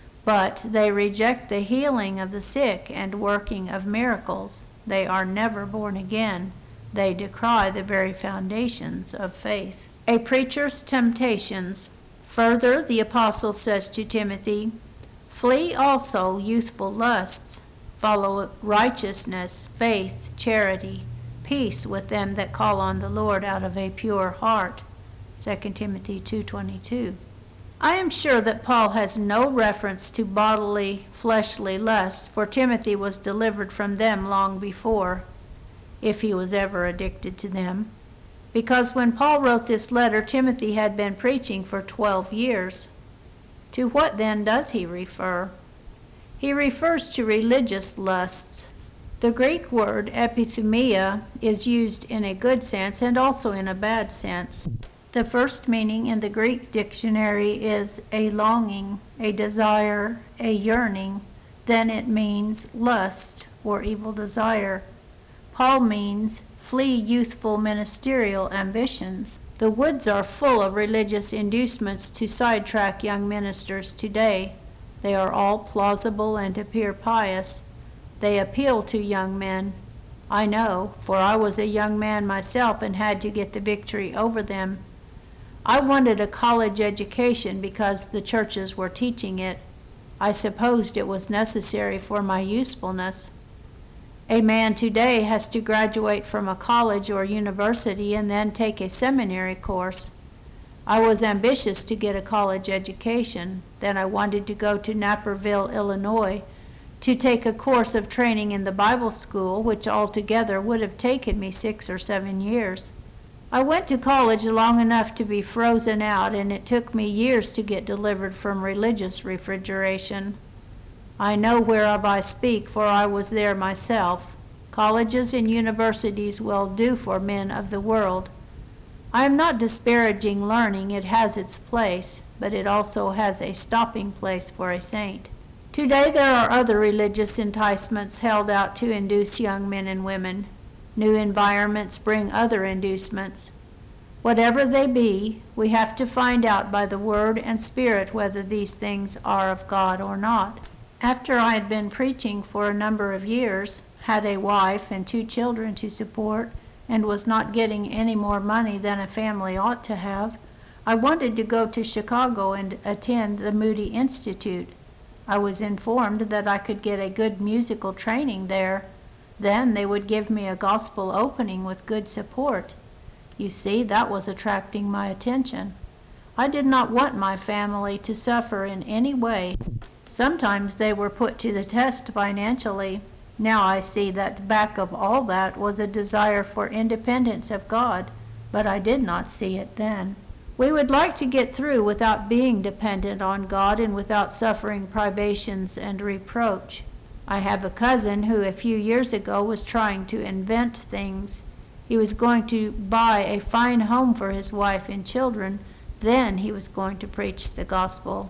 but they reject the healing of the sick and working of miracles. They are never born again. They decry the very foundations of faith. A preacher's temptations. Further, the apostle says to Timothy, flee also youthful lusts. Follow righteousness, faith, charity, peace with them that call on the Lord out of a pure heart. 2 Timothy 2:22. I am sure that Paul has no reference to bodily, fleshly lusts, for Timothy was delivered from them long before, if he was ever addicted to them. Because when Paul wrote this letter, Timothy had been preaching for 12 years. To what then does he refer? He refers to religious lusts. The Greek word epithumia is used in a good sense and also in a bad sense. The first meaning in the Greek dictionary is a longing, a desire, a yearning. Then it means lust or evil desire. Paul means flee youthful ministerial ambitions. The woods are full of religious inducements to sidetrack young ministers today. They are all plausible and appear pious. They appeal to young men. I know, for I was a young man myself and had to get the victory over them. I wanted a college education because the churches were teaching it. I supposed it was necessary for my usefulness. A man today has to graduate from a college or university and then take a seminary course. I was ambitious to get a college education. Then I wanted to go to Naperville, Illinois, to take a course of training in the Bible school, which altogether would have taken me 6 or 7 years. I went to college long enough to be frozen out, and it took me years to get delivered from religious refrigeration. I know whereof I speak, for I was there myself. Colleges and universities will do for men of the world. I am not disparaging learning. It has its place, but it also has a stopping place for a saint. Today there are other religious enticements held out to induce young men and women. New environments bring other inducements. Whatever they be, we have to find out by the Word and Spirit whether these things are of God or not. After I had been preaching for a number of years, had a wife and 2 children to support, and was not getting any more money than a family ought to have, I wanted to go to Chicago and attend the Moody Institute. I was informed that I could get a good musical training there. Then they would give me a gospel opening with good support. You see, that was attracting my attention. I did not want my family to suffer in any way. Sometimes they were put to the test financially. Now I see that back of all that was a desire for independence of God, but I did not see it then. We would like to get through without being dependent on God and without suffering privations and reproach. I have a cousin who a few years ago was trying to invent things. He was going to buy a fine home for his wife and children, then he was going to preach the gospel.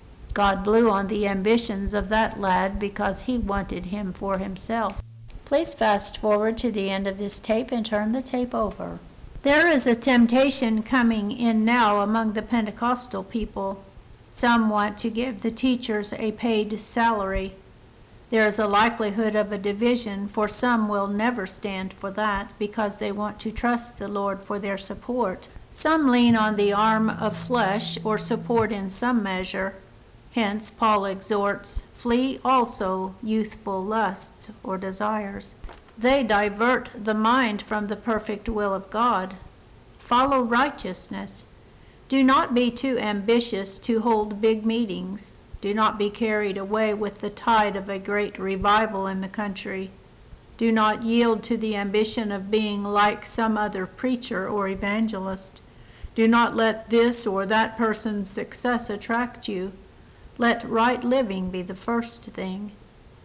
God blew on the ambitions of that lad because he wanted him for himself. Please fast forward to the end of this tape and turn the tape over. There is a temptation coming in now among the Pentecostal people. Some want to give the teachers a paid salary. There is a likelihood of a division, for some will never stand for that because they want to trust the Lord for their support. Some lean on the arm of flesh or support in some measure. Hence, Paul exhorts, "Flee also youthful lusts or desires." They divert the mind from the perfect will of God. Follow righteousness. Do not be too ambitious to hold big meetings. Do not be carried away with the tide of a great revival in the country. Do not yield to the ambition of being like some other preacher or evangelist. Do not let this or that person's success attract you. Let right living be the first thing.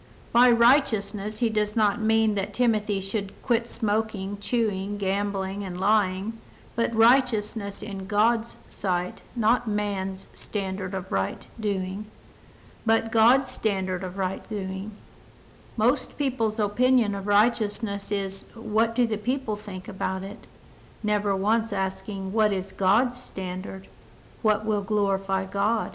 By righteousness, he does not mean that Timothy should quit smoking, chewing, gambling, and lying, but righteousness in God's sight, not man's standard of right doing, but God's standard of right doing. Most people's opinion of righteousness is, what do the people think about it? Never once asking, what is God's standard? What will glorify God?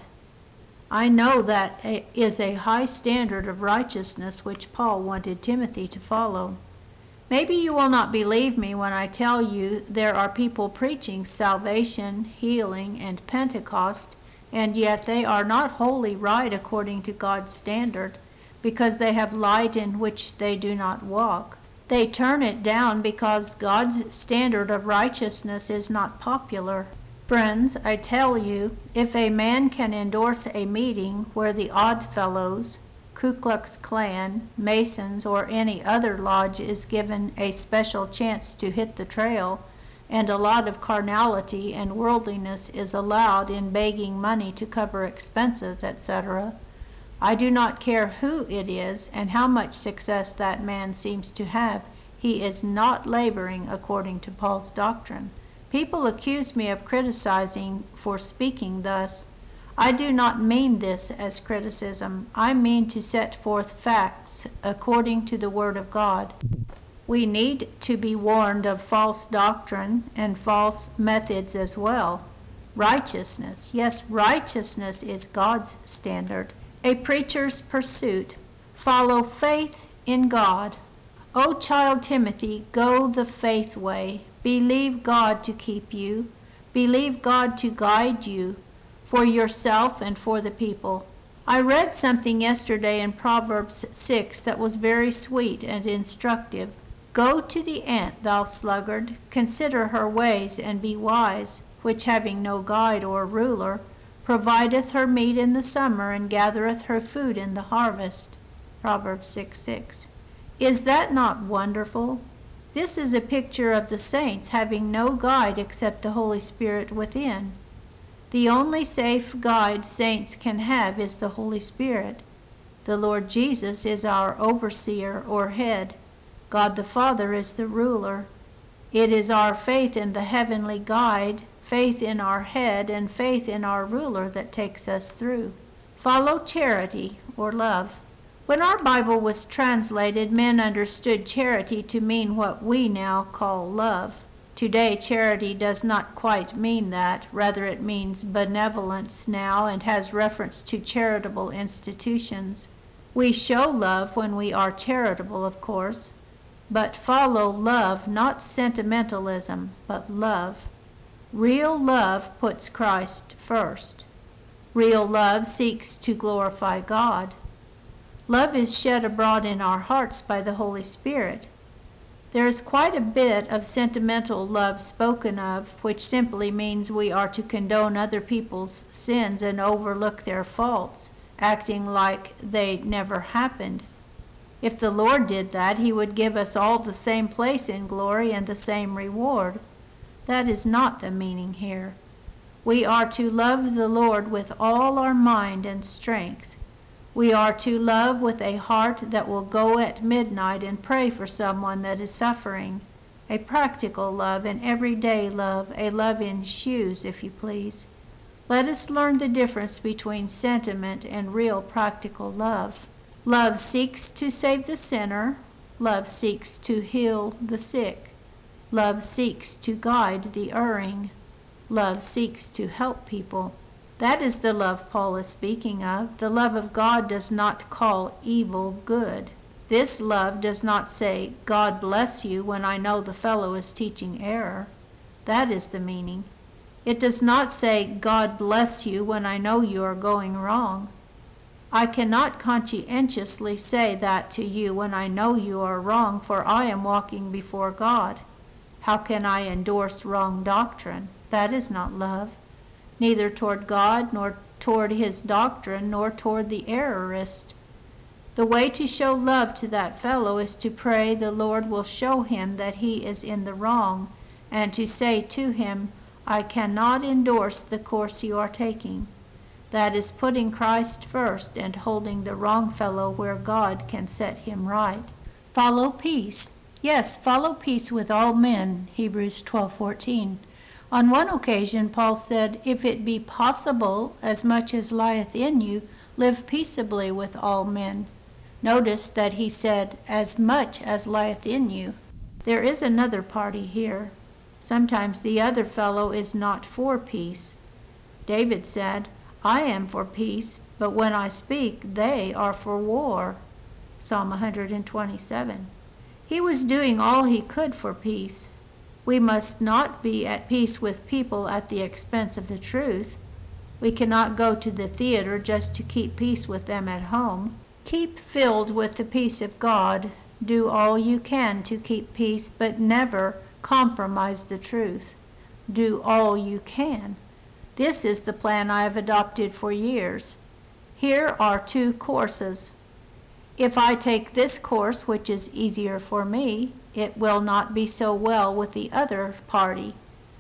I know that is a high standard of righteousness which Paul wanted Timothy to follow. Maybe you will not believe me when I tell you there are people preaching salvation, healing, and Pentecost, and yet they are not wholly right according to God's standard, because they have light in which they do not walk. They turn it down because God's standard of righteousness is not popular. Friends, I tell you, if a man can endorse a meeting where the Oddfellows, Ku Klux Klan, Masons, or any other lodge is given a special chance to hit the trail, and a lot of carnality and worldliness is allowed in begging money to cover expenses, etc., I do not care who it is and how much success that man seems to have, he is not laboring according to Paul's doctrine. People accuse me of criticizing for speaking thus. I do not mean this as criticism. I mean to set forth facts according to the Word of God. We need to be warned of false doctrine and false methods as well. Righteousness, yes, righteousness is God's standard. A preacher's pursuit. Follow faith in God. O child Timothy, go the faith way. Believe God to keep you. Believe God to guide you for yourself and for the people. I read something yesterday in Proverbs 6 that was very sweet and instructive. Go to the ant, thou sluggard, consider her ways and be wise, which having no guide or ruler, provideth her meat in the summer and gathereth her food in the harvest. Proverbs 6:6. Is that not wonderful? This is a picture of the saints having no guide except the Holy Spirit within. The only safe guide saints can have is the Holy Spirit. The Lord Jesus is our overseer or head. God the Father is the ruler. It is our faith in the heavenly guide, faith in our head, and faith in our ruler that takes us through. Follow charity, or love. When our Bible was translated, men understood charity to mean what we now call love. Today, charity does not quite mean that. Rather, it means benevolence now and has reference to charitable institutions. We show love when we are charitable, of course, but follow love, not sentimentalism, but love. Real love puts Christ first. Real love seeks to glorify God. Love is shed abroad in our hearts by the Holy Spirit. There is quite a bit of sentimental love spoken of, which simply means we are to condone other people's sins and overlook their faults, acting like they never happened. If the Lord did that, He would give us all the same place in glory and the same reward. That is not the meaning here. We are to love the Lord with all our mind and strength. We are to love with a heart that will go at midnight and pray for someone that is suffering. A practical love, an everyday love, a love in shoes, if you please. Let us learn the difference between sentiment and real practical love. Love seeks to save the sinner. Love seeks to heal the sick. Love seeks to guide the erring. Love seeks to help people. That is the love Paul is speaking of. The love of God does not call evil good. This love does not say, God bless you, when I know the fellow is teaching error. That is the meaning. It does not say, God bless you, when I know you are going wrong. I cannot conscientiously say that to you when I know you are wrong, for I am walking before God. How can I endorse wrong doctrine? That is not love. Neither toward God, nor toward His doctrine, nor toward the errorist. The way to show love to that fellow is to pray the Lord will show him that he is in the wrong, and to say to him, I cannot endorse the course you are taking. That is putting Christ first and holding the wrong fellow where God can set him right. Follow peace. Yes, follow peace with all men, Hebrews 12:14. On one occasion, Paul said, if it be possible, as much as lieth in you, live peaceably with all men. Notice that he said, as much as lieth in you. There is another party here. Sometimes the other fellow is not for peace. David said, I am for peace, but when I speak, they are for war. Psalm 127. He was doing all he could for peace. We must not be at peace with people at the expense of the truth. We cannot go to the theater just to keep peace with them at home. Keep filled with the peace of God. Do all you can to keep peace, but never compromise the truth. Do all you can. This is the plan I have adopted for years. Here are two courses. If I take this course, which is easier for me, it will not be so well with the other party,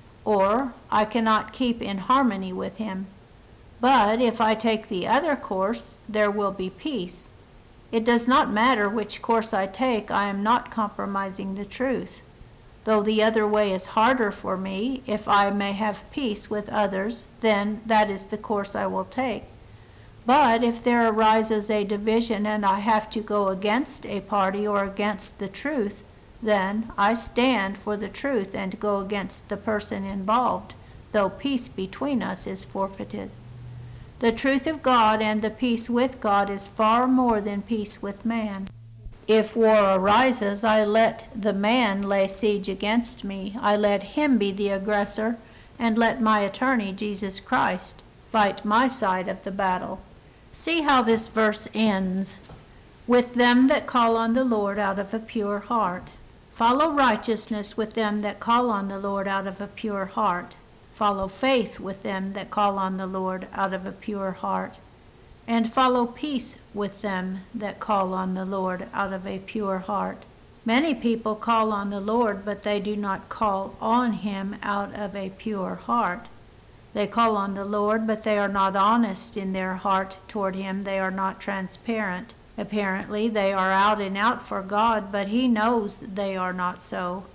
or I cannot keep in harmony with him. But if I take the other course, there will be peace. It does not matter which course I take, I am not compromising the truth. Though the other way is harder for me, if I may have peace with others, then that is the course I will take. But if there arises a division and I have to go against a party or against the truth, then I stand for the truth and go against the person involved, though peace between us is forfeited. The truth of God and the peace with God is far more than peace with man. If war arises, I let the man lay siege against me. I let him be the aggressor, and let my attorney, Jesus Christ, fight my side of the battle. See how this verse ends. With them that call on the Lord out of a pure heart. Follow righteousness with them that call on the Lord out of a pure heart. Follow faith with them that call on the Lord out of a pure heart. And follow peace with them that call on the Lord out of a pure heart. Many people call on the Lord, but they do not call on Him out of a pure heart. They call on the Lord, but they are not honest in their heart toward Him. They are not transparent. Apparently, they are out and out for God, but He knows they are not so.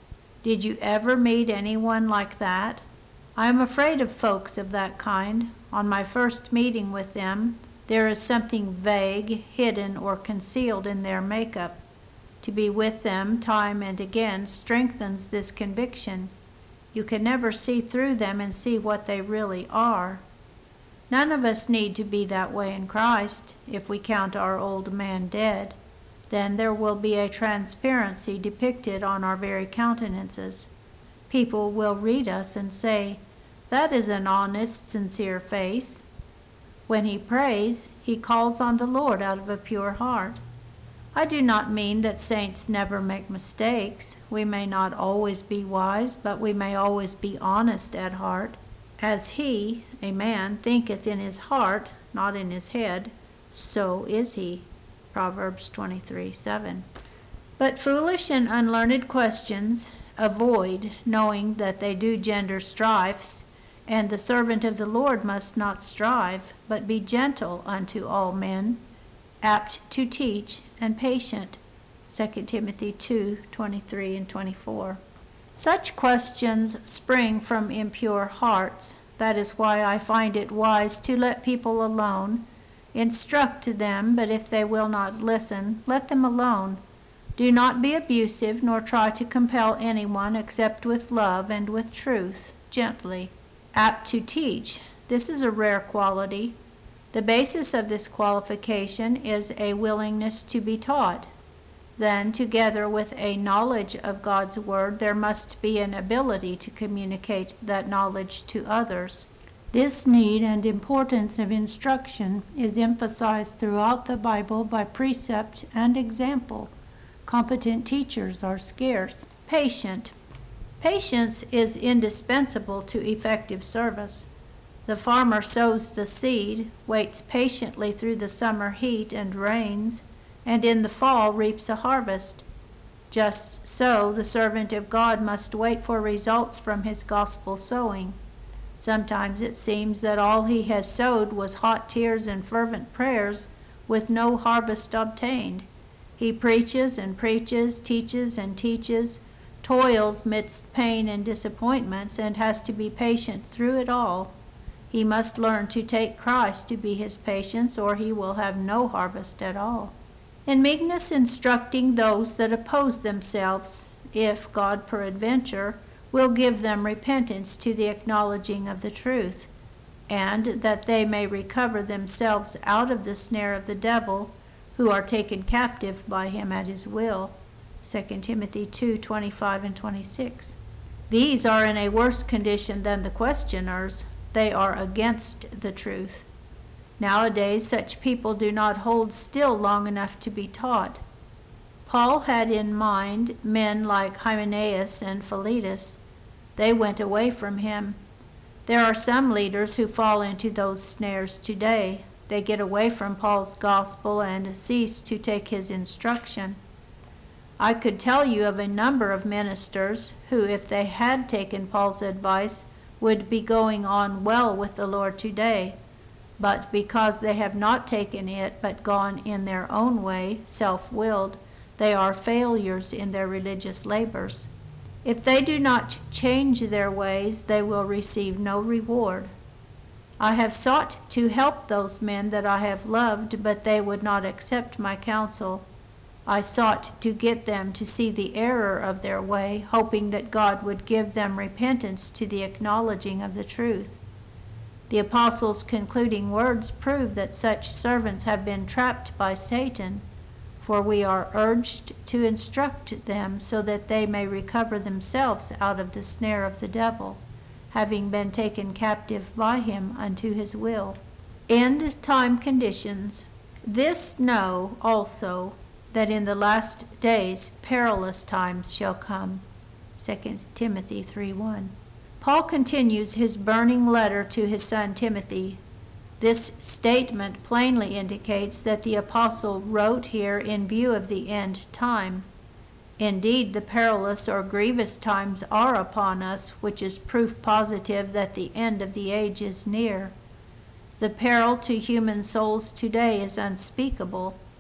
Did you ever meet anyone like that? I am afraid of folks of that kind. On my first meeting with them, there is something vague, hidden, or concealed in their makeup. To be with them time and again strengthens this conviction. You can never see through them and see what they really are. None of us need to be that way in Christ, if we count our old man dead. Then there will be a transparency depicted on our very countenances. People will read us and say, "That is an honest, sincere face." When he prays, he calls on the Lord out of a pure heart. I do not mean that saints never make mistakes. We may not always be wise, but we may always be honest at heart. As he, a man, thinketh in his heart, not in his head, so is he. Proverbs 23:7. But foolish and unlearned questions avoid, knowing that they do gender strifes, and the servant of the Lord must not strive, but be gentle unto all men, apt to teach, and patient. 2 Timothy 2:23 and 24. Such questions spring from impure hearts. That is why I find it wise to let people alone. Instruct them, but if they will not listen, let them alone. Do not be abusive, nor try to compel anyone except with love and with truth, gently. Apt to teach. This is a rare quality. The basis of this qualification is a willingness to be taught. Then, together with a knowledge of God's Word, there must be an ability to communicate that knowledge to others. This need and importance of instruction is emphasized throughout the Bible by precept and example. Competent teachers are scarce. Patient. Patience is indispensable to effective service. The farmer sows the seed, waits patiently through the summer heat and rains, and in the fall reaps a harvest. Just so, the servant of God must wait for results from his gospel sowing. Sometimes it seems that all he has sowed was hot tears and fervent prayers, with no harvest obtained. He preaches and preaches, teaches and teaches, toils midst pain and disappointments, and has to be patient through it all. He must learn to take Christ to be his patience, or he will have no harvest at all. In meekness instructing those that oppose themselves, if God peradventure will give them repentance to the acknowledging of the truth, and that they may recover themselves out of the snare of the devil, who are taken captive by him at his will. 2 Timothy 2:25 and 26. These are in a worse condition than the questioners. They are against the truth. Nowadays, such people do not hold still long enough to be taught. Paul had in mind men like Hymenaeus and Philetus. They went away from him. There are some leaders who fall into those snares today. They get away from Paul's gospel and cease to take his instruction. I could tell you of a number of ministers who, if they had taken Paul's advice, would be going on well with the Lord today. But because they have not taken it, but gone in their own way, self-willed, they are failures in their religious labors. If they do not change their ways, they will receive no reward. I have sought to help those men that I have loved, but they would not accept my counsel. I sought to get them to see the error of their way, hoping that God would give them repentance to the acknowledging of the truth. The apostles' concluding words prove that such servants have been trapped by Satan, for we are urged to instruct them so that they may recover themselves out of the snare of the devil, having been taken captive by him unto his will. End time conditions. This know also, that in the last days perilous times shall come. 2 Timothy 3:1. Paul continues his burning letter to his son Timothy. This statement plainly indicates that the apostle wrote here in view of the end time. Indeed, the perilous or grievous times are upon us, which is proof positive that the end of the age is near. The peril to human souls today is unspeakable.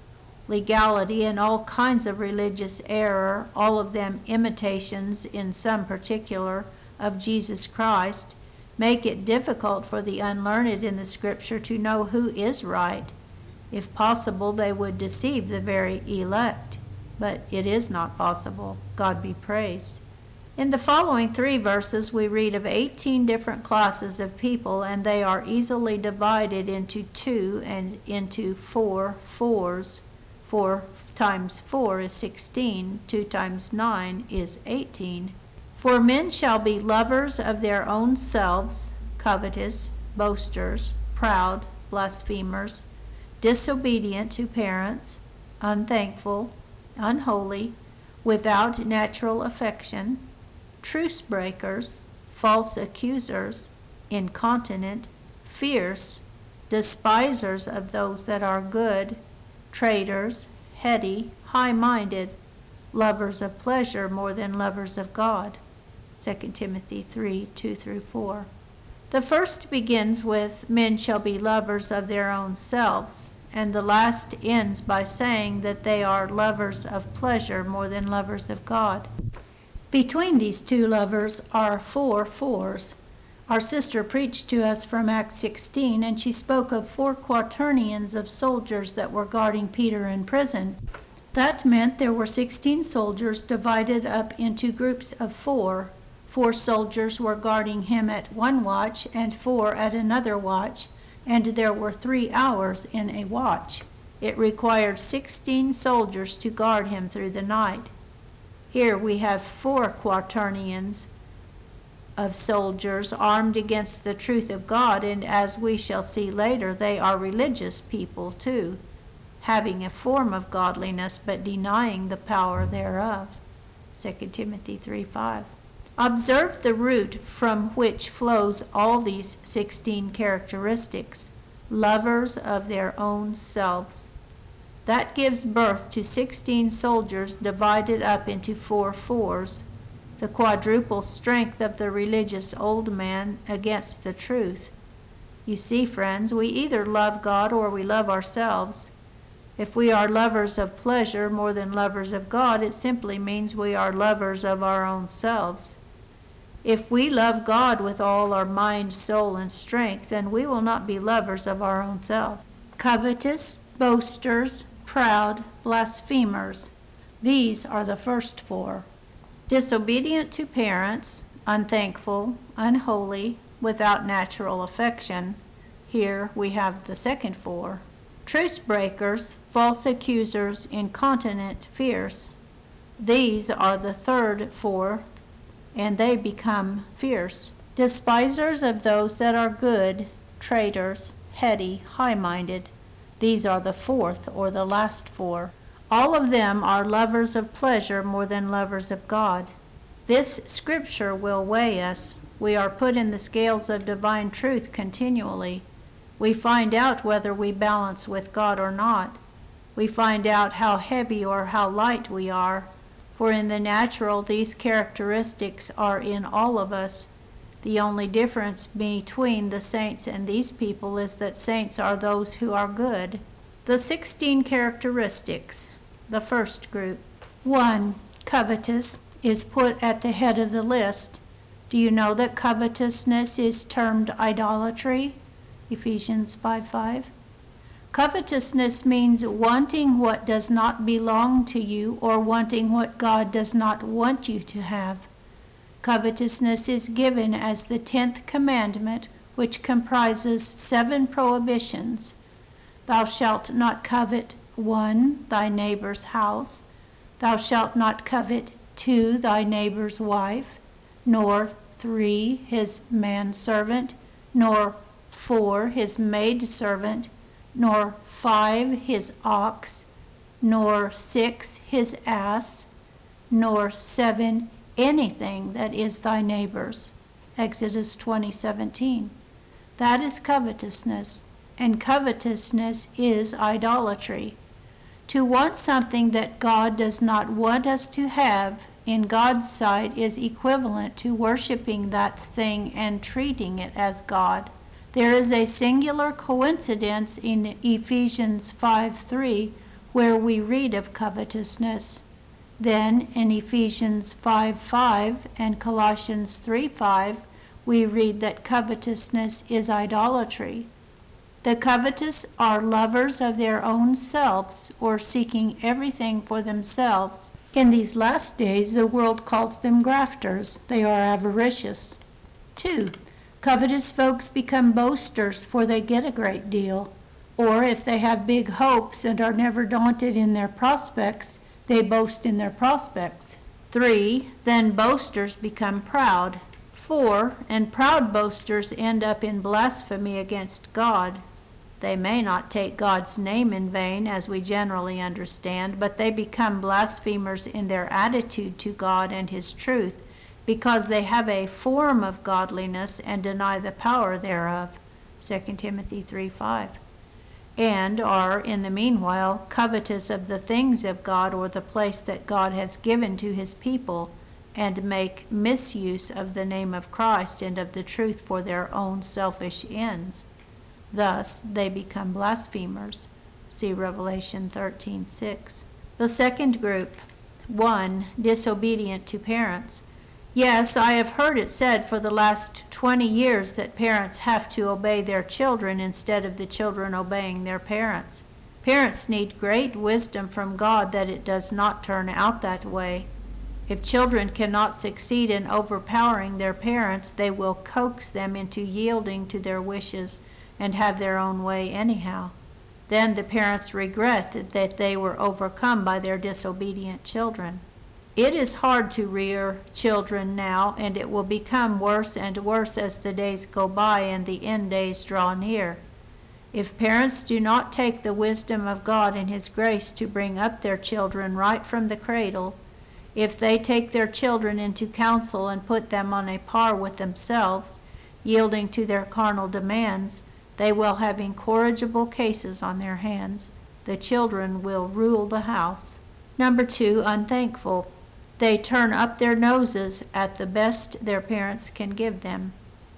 legality, and all kinds of religious error, all of them imitations in some particular of Jesus Christ, make it difficult for the unlearned in the Scripture to know who is right. If possible, they would deceive the very elect, but it is not possible. God be praised. In the following 3 verses, we read of 18 different classes of people, and they are easily divided into 2 and into 4 fours. 4 times 4 is 16, 2 times 9 is 18. For men shall be lovers of their own selves, covetous, boasters, proud, blasphemers, disobedient to parents, unthankful, unholy, without natural affection, truce breakers, false accusers, incontinent, fierce, despisers of those that are good, traitors, heady, high-minded, lovers of pleasure more than lovers of God. 2 Timothy 3, 2-4. The first begins with, men shall be lovers of their own selves, and the last ends by saying that they are lovers of pleasure more than lovers of God. Between these 2 lovers are 4 fours. Our sister preached to us from Acts 16, and she spoke of 4 quaternions of soldiers that were guarding Peter in prison. That meant there were 16 soldiers divided up into groups of 4. 4 soldiers were guarding him at one watch, and 4 at another watch, and there were 3 hours in a watch. It required 16 soldiers to guard him through the night. Here we have 4 quaternions of soldiers armed against the truth of God, and as we shall see later, they are religious people too, having a form of godliness but denying the power thereof. 2 Timothy 3:5. Observe the root from which flows all these 16 characteristics, lovers of their own selves. That gives birth to 16 soldiers divided up into 4 fours, the quadruple strength of the religious old man against the truth. You see, friends, we either love God or we love ourselves. If we are lovers of pleasure more than lovers of God, it simply means we are lovers of our own selves. If we love God with all our mind, soul, and strength, then we will not be lovers of our own self. Covetous, boasters, proud, blasphemers. These are the first 4. Disobedient to parents, unthankful, unholy, without natural affection. Here we have the second 4. Truce breakers, false accusers, incontinent, fierce. These are the third 4, and they become fierce. Despisers of those that are good, traitors, heady, high-minded. These are the 4th, or the last 4. All of them are lovers of pleasure more than lovers of God. This Scripture will weigh us. We are put in the scales of divine truth continually. We find out whether we balance with God or not. We find out how heavy or how light we are. For in the natural, these characteristics are in all of us. The only difference between the saints and these people is that saints are those who are good. The 16 characteristics. The first group. 1. Covetous is put at the head of the list. Do you know that covetousness is termed idolatry? Ephesians 5:5. Covetousness means wanting what does not belong to you or wanting what God does not want you to have. Covetousness is given as the 10th commandment, which comprises 7 prohibitions. Thou shalt not covet 1. Thy neighbor's house. Thou shalt not covet 2. Thy neighbor's wife, nor 3. His manservant, nor 4. His maidservant, nor 5. His ox, nor 6. His ass, nor 7. Anything that is thy neighbor's. Exodus 20:17. That is covetousness, and covetousness is idolatry. To want something that God does not want us to have in God's sight is equivalent to worshiping that thing and treating it as God. There is a singular coincidence in Ephesians 5:3, where we read of covetousness. Then in Ephesians 5:5 and Colossians 3:5, we read that covetousness is idolatry. The covetous are lovers of their own selves, or seeking everything for themselves. In these last days, the world calls them grafters. They are avaricious. 2. Covetous folks become boasters, for they get a great deal. Or if they have big hopes and are never daunted in their prospects, they boast in their prospects. 3. Then boasters become proud. 4. And proud boasters end up in blasphemy against God. They may not take God's name in vain, as we generally understand, but they become blasphemers in their attitude to God and His truth, because they have a form of godliness and deny the power thereof. 2 Timothy 3:5. And are, in the meanwhile, covetous of the things of God or the place that God has given to His people, and make misuse of the name of Christ and of the truth for their own selfish ends. Thus they become blasphemers. See Revelation 13:6. The second group. 1. Disobedient to parents. Yes, I have heard it said for the last 20 years that parents have to obey their children instead of the children obeying their parents. Parents need great wisdom from God that it does not turn out that way. If children cannot succeed in overpowering their parents, they will coax them into yielding to their wishes and have their own way anyhow. Then the parents regret that they were overcome by their disobedient children. It is hard to rear children now, and it will become worse and worse as the days go by and the end days draw near. If parents do not take the wisdom of God and His grace to bring up their children right from the cradle, if they take their children into counsel and put them on a par with themselves, yielding to their carnal demands, they will have incorrigible cases on their hands. The children will rule the house. 2, unthankful. They turn up their noses at the best their parents can give them.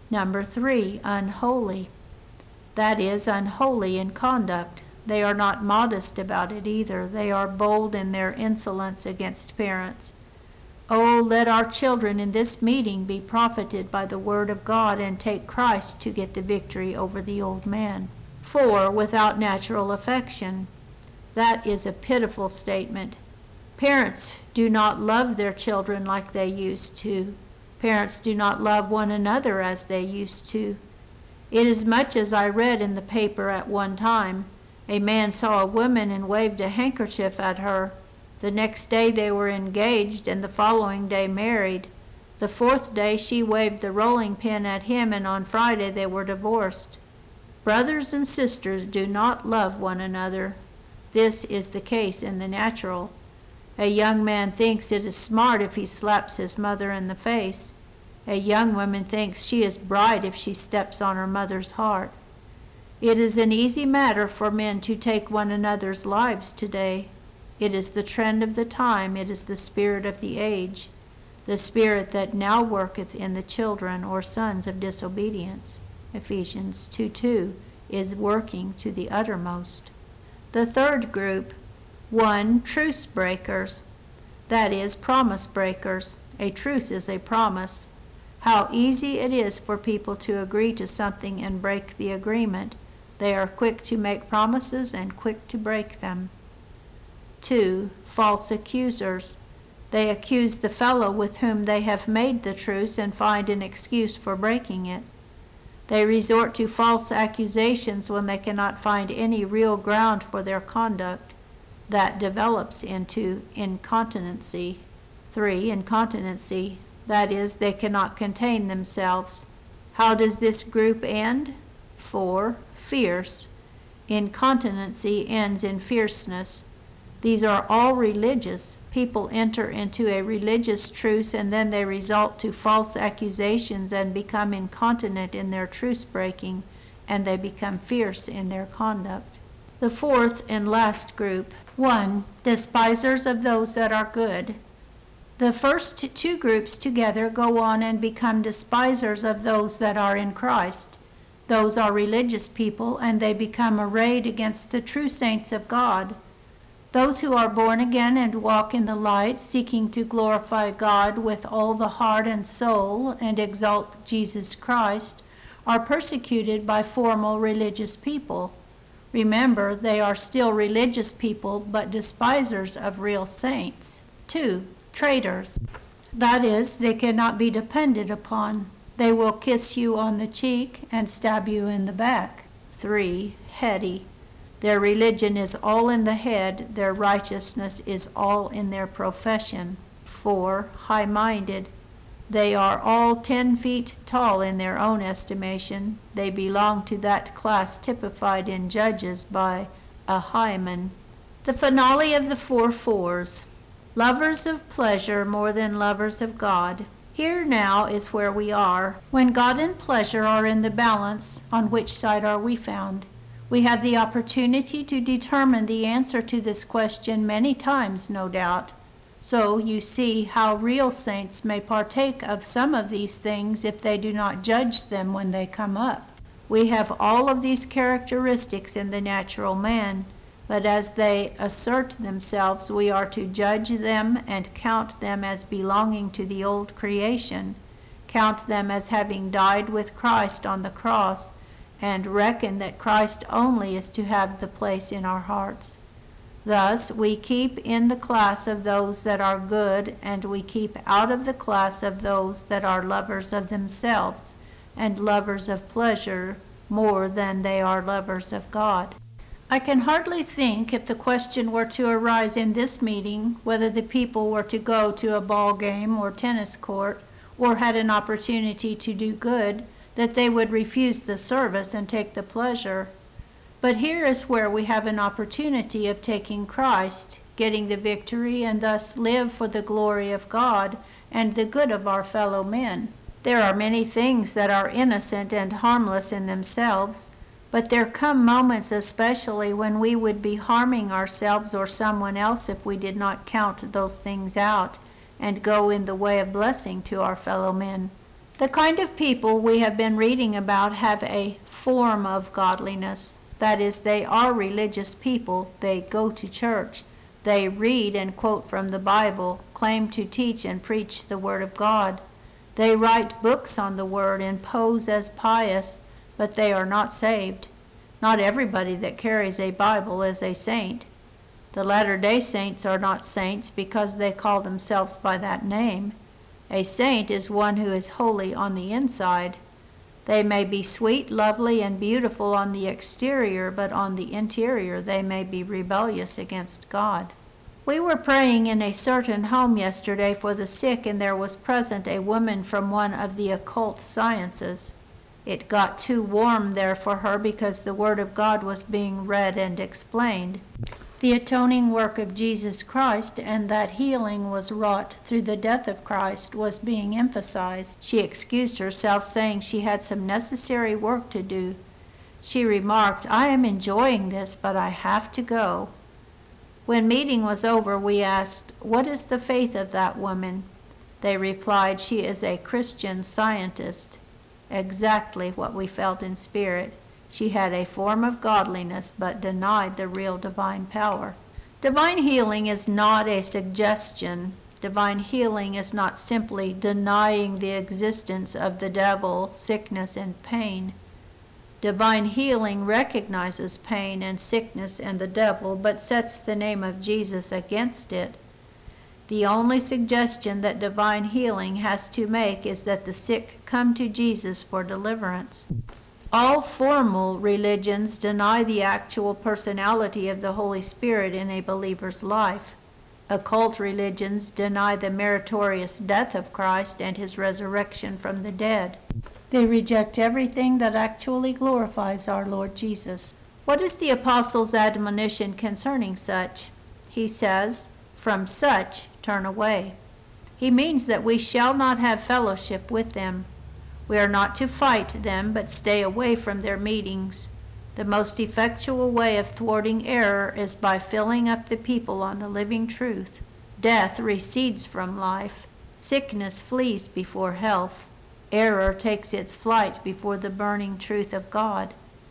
3, unholy. That is, unholy in conduct. They are not modest about it either. They are bold in their insolence against parents. Oh, let our children in this meeting be profited by the word of God and take Christ to get the victory over the old man. 4, without natural affection. That is a pitiful statement. Parents do not love their children like they used to. Parents do not love one another as they used to. Inasmuch as I read in the paper at one time, a man saw a woman and waved a handkerchief at her. The next day they were engaged, and the following day married. The 4th day she waved the rolling pin at him, and on Friday they were divorced. Brothers and sisters do not love one another. This is the case in the natural. A young man thinks it is smart if he slaps his mother in the face. A young woman thinks she is bright if she steps on her mother's heart. It is an easy matter for men to take one another's lives today. It is the trend of the time. It is the spirit of the age, the spirit that now worketh in the children or sons of disobedience. Ephesians 2:2 is working to the uttermost. The third group. 1, truce breakers. That is, promise breakers. A truce is a promise. How easy it is for people to agree to something and break the agreement. They are quick to make promises and quick to break them. 2, false accusers. They accuse the fellow with whom they have made the truce and find an excuse for breaking it. They resort to false accusations when they cannot find any real ground for their conduct. That develops into incontinency. 3, incontinency. That is, they cannot contain themselves. How does this group end? 4, fierce. Incontinency ends in fierceness. These are all religious. People enter into a religious truce and then they resort to false accusations and become incontinent in their truce breaking, and they become fierce in their conduct. The fourth and last group. 1, despisers of those that are good. The first 2 groups together go on and become despisers of those that are in Christ. Those are religious people, and they become arrayed against the true saints of God. Those who are born again and walk in the light, seeking to glorify God with all the heart and soul and exalt Jesus Christ, are persecuted by formal religious people. Remember, they are still religious people, but despisers of real saints. 2. Traitors. That is, they cannot be depended upon. They will kiss you on the cheek and stab you in the back. 3. Heady. Their religion is all in the head, their righteousness is all in their profession. 4. High-minded. They are all 10 feet tall in their own estimation. They belong to that class typified in Judges by Ahiman. The finale of the 4 fours. Lovers of pleasure more than lovers of God. Here now is where we are. When God and pleasure are in the balance, on which side are we found? We have the opportunity to determine the answer to this question many times, no doubt. So you see how real saints may partake of some of these things if they do not judge them when they come up. We have all of these characteristics in the natural man, but as they assert themselves, we are to judge them and count them as belonging to the old creation, count them as having died with Christ on the cross, and reckon that Christ only is to have the place in our hearts. Thus, we keep in the class of those that are good, and we keep out of the class of those that are lovers of themselves, and lovers of pleasure more than they are lovers of God. I can hardly think, if the question were to arise in this meeting, whether the people were to go to a ball game or tennis court, or had an opportunity to do good, that they would refuse the service and take the pleasure. But here is where we have an opportunity of taking Christ, getting the victory, and thus live for the glory of God and the good of our fellow men. There are many things that are innocent and harmless in themselves, but there come moments especially when we would be harming ourselves or someone else if we did not count those things out and go in the way of blessing to our fellow men. The kind of people we have been reading about have a form of godliness. That is, they are religious people. They go to church. They read and quote from the Bible, claim to teach and preach the Word of God. They write books on the Word and pose as pious, but they are not saved. Not everybody that carries a Bible is a saint. The Latter-day Saints are not saints because they call themselves by that name. A saint is one who is holy on the inside. They may be sweet, lovely, and beautiful on the exterior, but on the interior they may be rebellious against God. We were praying in a certain home yesterday for the sick, and there was present a woman from one of the occult sciences. It got too warm there for her because the Word of God was being read and explained. The atoning work of Jesus Christ and that healing was wrought through the death of Christ was being emphasized. She excused herself, saying she had some necessary work to do. She remarked, "I am enjoying this, but I have to go." When meeting was over, we asked, "What is the faith of that woman?" They replied, "She is a Christian Scientist." Exactly what we felt in spirit. She had a form of godliness, but denied the real divine power. Divine healing is not a suggestion. Divine healing is not simply denying the existence of the devil, sickness, and pain. Divine healing recognizes pain and sickness and the devil, but sets the name of Jesus against it. The only suggestion that divine healing has to make is that the sick come to Jesus for deliverance. All formal religions deny the actual personality of the Holy Spirit in a believer's life. Occult religions deny the meritorious death of Christ and his resurrection from the dead. They reject everything that actually glorifies our Lord Jesus. What is the apostle's admonition concerning such? He says, "From such turn away." He means that we shall not have fellowship with them. We are not to fight them, but stay away from their meetings. The most effectual way of thwarting error is by filling up the people on the living truth. Death recedes from life. Sickness flees before health. Error takes its flight before the burning truth of God.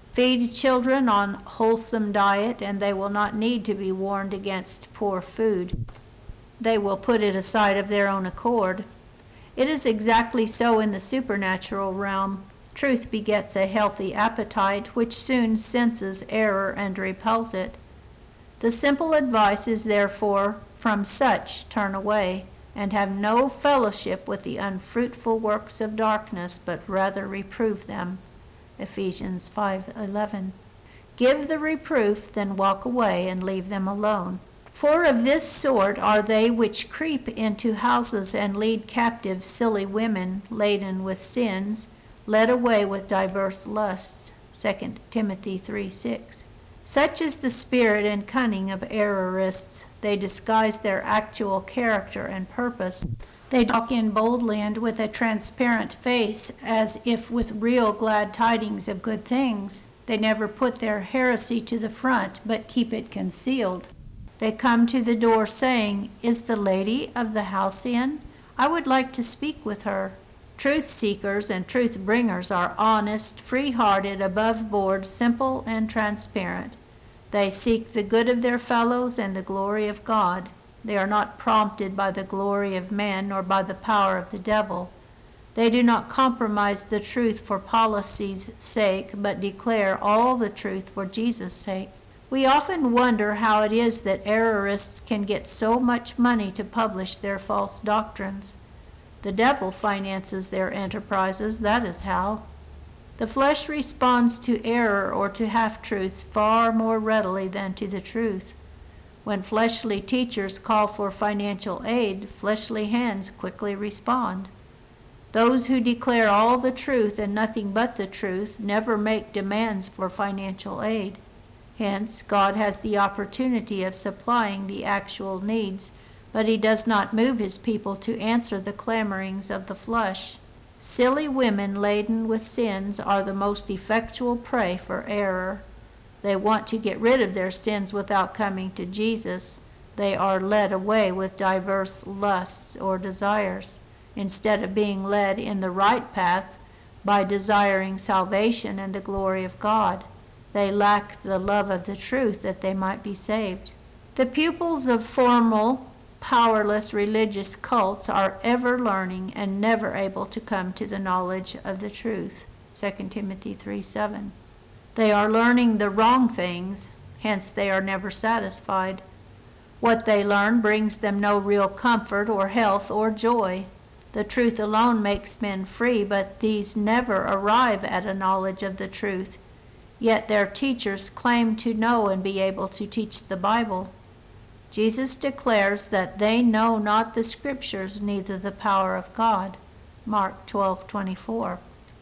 Feed children on wholesome diet, and they will not need to be warned against poor food. They will put it aside of their own accord. It is exactly so in the supernatural realm. Truth begets a healthy appetite, which soon senses error and repels it. The simple advice is therefore, from such turn away, and have no fellowship with the unfruitful works of darkness, but rather reprove them. Ephesians 5:11. Give the reproof, then walk away and leave them alone. For of this sort are they which creep into houses and lead captive silly women laden with sins, led away with diverse lusts. 2 Timothy 3:6. Such is the spirit and cunning of errorists. They disguise their actual character and purpose. They talk in boldly and with a transparent face, as if with real glad tidings of good things. They never put their heresy to the front, but keep it concealed. They come to the door saying, "Is the lady of the house in? I would like to speak with her." Truth seekers and truth bringers are honest, free-hearted, above-board, simple, and transparent. They seek the good of their fellows and the glory of God. They are not prompted by the glory of man nor by the power of the devil. They do not compromise the truth for policy's sake, but declare all the truth for Jesus' sake. We often wonder how it is that errorists can get so much money to publish their false doctrines. The devil finances their enterprises, that is how. The flesh responds to error or to half-truths far more readily than to the truth. When fleshly teachers call for financial aid, fleshly hands quickly respond. Those who declare all the truth and nothing but the truth never make demands for financial aid. Hence, God has the opportunity of supplying the actual needs, but he does not move his people to answer the clamorings of the flesh. Silly women laden with sins are the most effectual prey for error. They want to get rid of their sins without coming to Jesus. They are led away with diverse lusts or desires, instead of being led in the right path by desiring salvation and the glory of God. They lack the love of the truth that they might be saved. The pupils of formal, powerless religious cults are ever learning and never able to come to the knowledge of the truth. 2 Timothy 3:7. They are learning the wrong things, hence they are never satisfied. What they learn brings them no real comfort or health or joy. The truth alone makes men free, but these never arrive at a knowledge of the truth. Yet their teachers claim to know and be able to teach the Bible. Jesus declares that they know not the Scriptures, neither the power of God. Mark 12:24.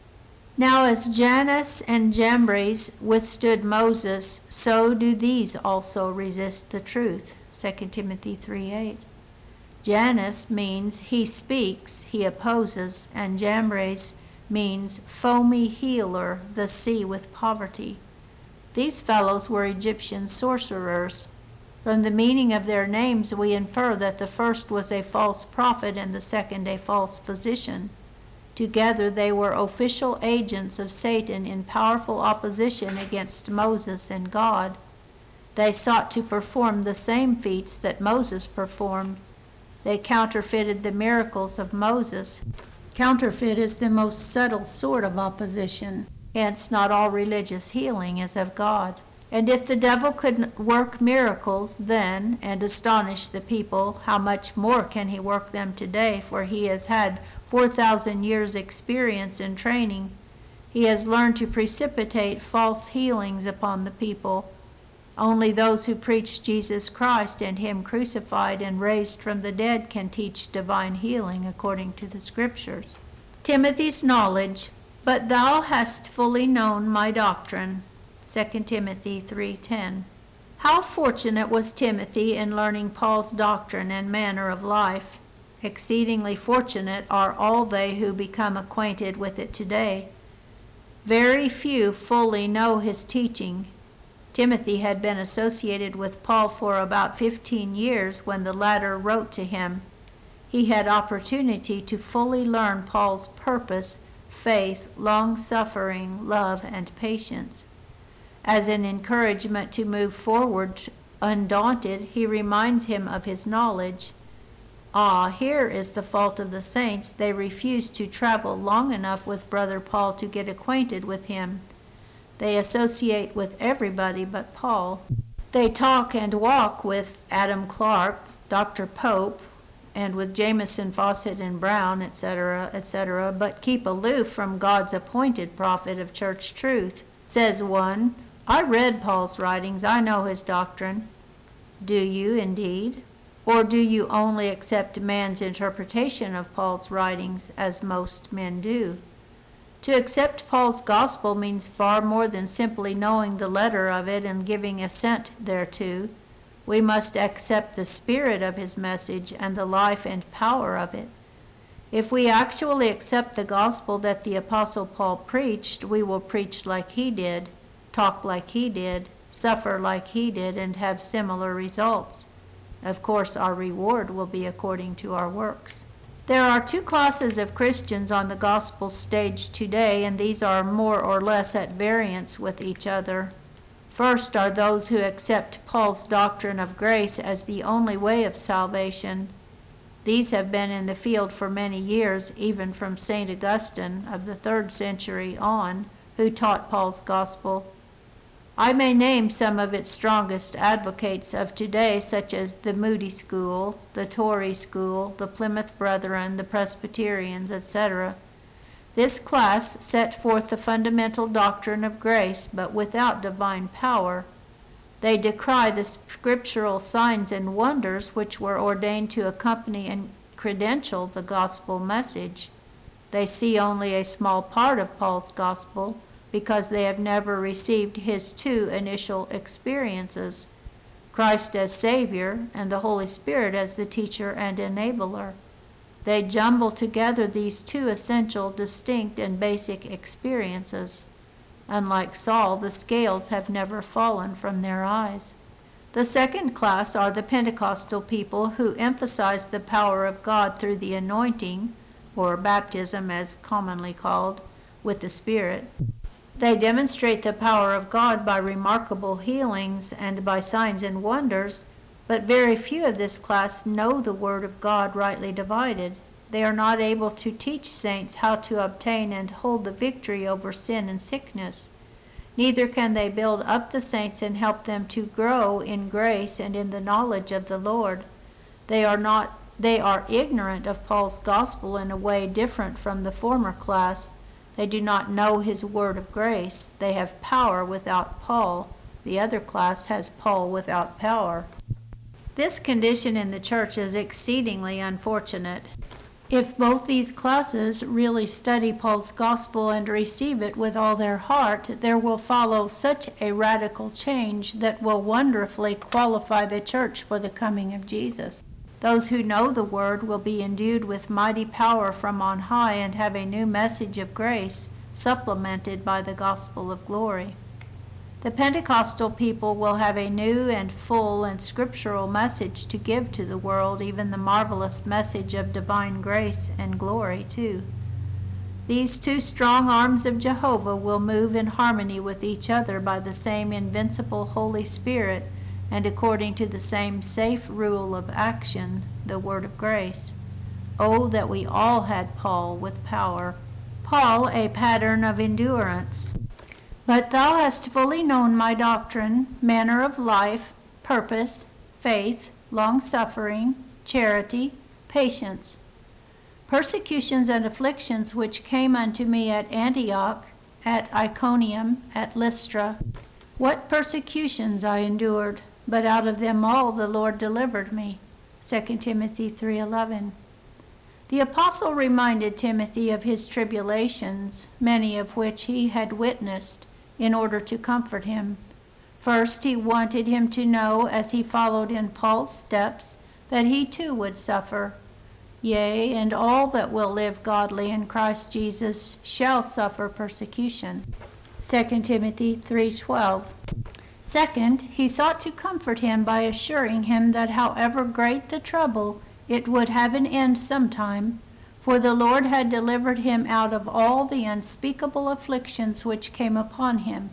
Now as Jannes and Jambres withstood Moses, so do these also resist the truth. 2 Timothy 3:8. Jannes means he speaks, he opposes, and Jambres means foamy healer, the sea with poverty. These fellows were Egyptian sorcerers. From the meaning of their names we infer that the first was a false prophet and the second a false physician. Together they were official agents of Satan in powerful opposition against Moses and God. They sought to perform the same feats that Moses performed. They counterfeited the miracles of Moses. Counterfeit is the most subtle sort of opposition. Hence, not all religious healing is of God. And if the devil could work miracles then and astonish the people, how much more can he work them today? For he has had 4,000 years' experience and training. He has learned to precipitate false healings upon the people. Only those who preach Jesus Christ and him crucified and raised from the dead can teach divine healing according to the Scriptures. Timothy's knowledge. But thou hast fully known my doctrine. 2 Timothy 3:10. How fortunate was Timothy in learning Paul's doctrine and manner of life. Exceedingly fortunate are all they who become acquainted with it today. Very few fully know his teaching. Timothy had been associated with Paul for about 15 years when the latter wrote to him. He had opportunity to fully learn Paul's purpose, faith, long-suffering, love, and patience. As an encouragement to move forward undaunted, he reminds him of his knowledge. Ah, here is the fault of the saints. They refuse to travel long enough with Brother Paul to get acquainted with him. They associate with everybody but Paul. They talk and walk with Adam Clarke, Dr. Pope, and with Jameson, Fawcett, and Brown, etc., etc., but keep aloof from God's appointed prophet of church truth. Says one, I read Paul's writings, I know his doctrine. Do you indeed? Or do you only accept man's interpretation of Paul's writings, as most men do? To accept Paul's gospel means far more than simply knowing the letter of it and giving assent thereto. We must accept the spirit of his message and the life and power of it. If we actually accept the gospel that the Apostle Paul preached, we will preach like he did, talk like he did, suffer like he did, and have similar results. Of course, our reward will be according to our works. There are two classes of Christians on the gospel stage today, and these are more or less at variance with each other. First are those who accept Paul's doctrine of grace as the only way of salvation. These have been in the field for many years, even from St. Augustine of the 3rd century on, who taught Paul's gospel. I may name some of its strongest advocates of today, such as the Moody School, the Tory School, the Plymouth Brethren, the Presbyterians, etc. This class set forth the fundamental doctrine of grace, but without divine power. They decry the scriptural signs and wonders which were ordained to accompany and credential the gospel message. They see only a small part of Paul's gospel, because they have never received his two initial experiences, Christ as Savior and the Holy Spirit as the teacher and enabler. They jumble together these two essential, distinct, and basic experiences. Unlike Saul, the scales have never fallen from their eyes. The second class are the Pentecostal people who emphasize the power of God through the anointing, or baptism as commonly called, with the Spirit. They demonstrate the power of God by remarkable healings and by signs and wonders, but very few of this class know the Word of God rightly divided. They are not able to teach saints how to obtain and hold the victory over sin and sickness. Neither can they build up the saints and help them to grow in grace and in the knowledge of the Lord. They are ignorant of Paul's gospel in a way different from the former class. They do not know his word of grace. They have power without Paul. The other class has Paul without power. This condition in the church is exceedingly unfortunate. If both these classes really study Paul's gospel and receive it with all their heart, there will follow such a radical change that will wonderfully qualify the church for the coming of Jesus. Those who know the word will be endued with mighty power from on high and have a new message of grace, supplemented by the gospel of glory. The Pentecostal people will have a new and full and scriptural message to give to the world, even the marvelous message of divine grace and glory too. These two strong arms of Jehovah will move in harmony with each other by the same invincible Holy Spirit and according to the same safe rule of action, the word of grace. Oh, that we all had Paul with power. Paul, a pattern of endurance. But thou hast fully known my doctrine, manner of life, purpose, faith, long-suffering, charity, patience. Persecutions and afflictions which came unto me at Antioch, at Iconium, at Lystra. What persecutions I endured, but out of them all the Lord delivered me. 2 Timothy 3:11. The apostle reminded Timothy of his tribulations, many of which he had witnessed, in order to comfort him. First, he wanted him to know, as he followed in Paul's steps, that he too would suffer. Yea, and all that will live godly in Christ Jesus shall suffer persecution. 2 Timothy 3:12. Second, he sought to comfort him by assuring him that however great the trouble, it would have an end sometime, for the Lord had delivered him out of all the unspeakable afflictions which came upon him,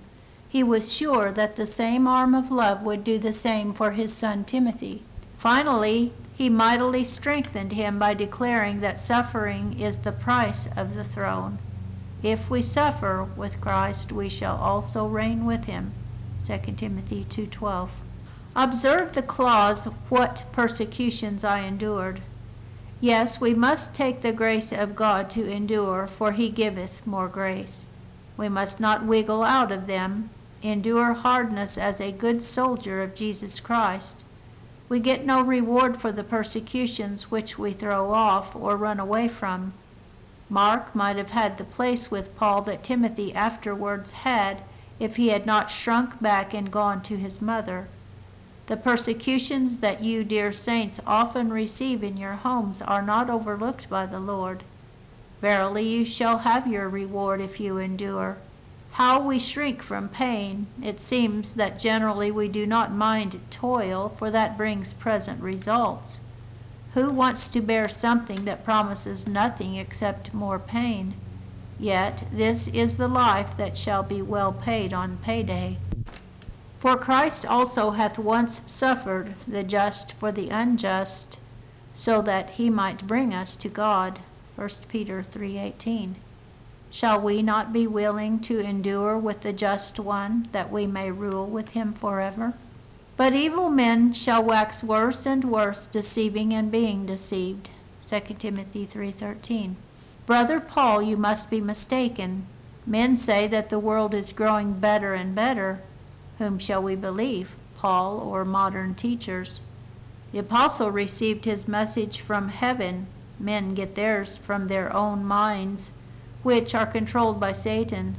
He was sure that the same arm of love would do the same for his son Timothy. Finally, he mightily strengthened him by declaring that suffering is the price of the throne. If we suffer with Christ, we shall also reign with him. 2 Timothy 2:12. Observe the clause, what persecutions I endured. Yes, we must take the grace of God to endure, for he giveth more grace. We must not wiggle out of them. Endure hardness as a good soldier of Jesus Christ. We get no reward for the persecutions which we throw off or run away from. Mark might have had the place with Paul that Timothy afterwards had if he had not shrunk back and gone to his mother. The persecutions that you, dear saints, often receive in your homes are not overlooked by the Lord. Verily you shall have your reward if you endure. How we shrink from pain! It seems that generally we do not mind toil, for that brings present results. Who wants to bear something that promises nothing except more pain? Yet this is the life that shall be well paid on payday. For Christ also hath once suffered, the just for the unjust, so that he might bring us to God. 1 Peter 3:18. Shall we not be willing to endure with the just one, that we may rule with him forever? But evil men shall wax worse and worse, deceiving and being deceived. 2 Timothy 3:13. Brother Paul, you must be mistaken. Men say that the world is growing better and better. Whom shall we believe, Paul or modern teachers? The apostle received his message from heaven. Men get theirs from their own minds, which are controlled by Satan.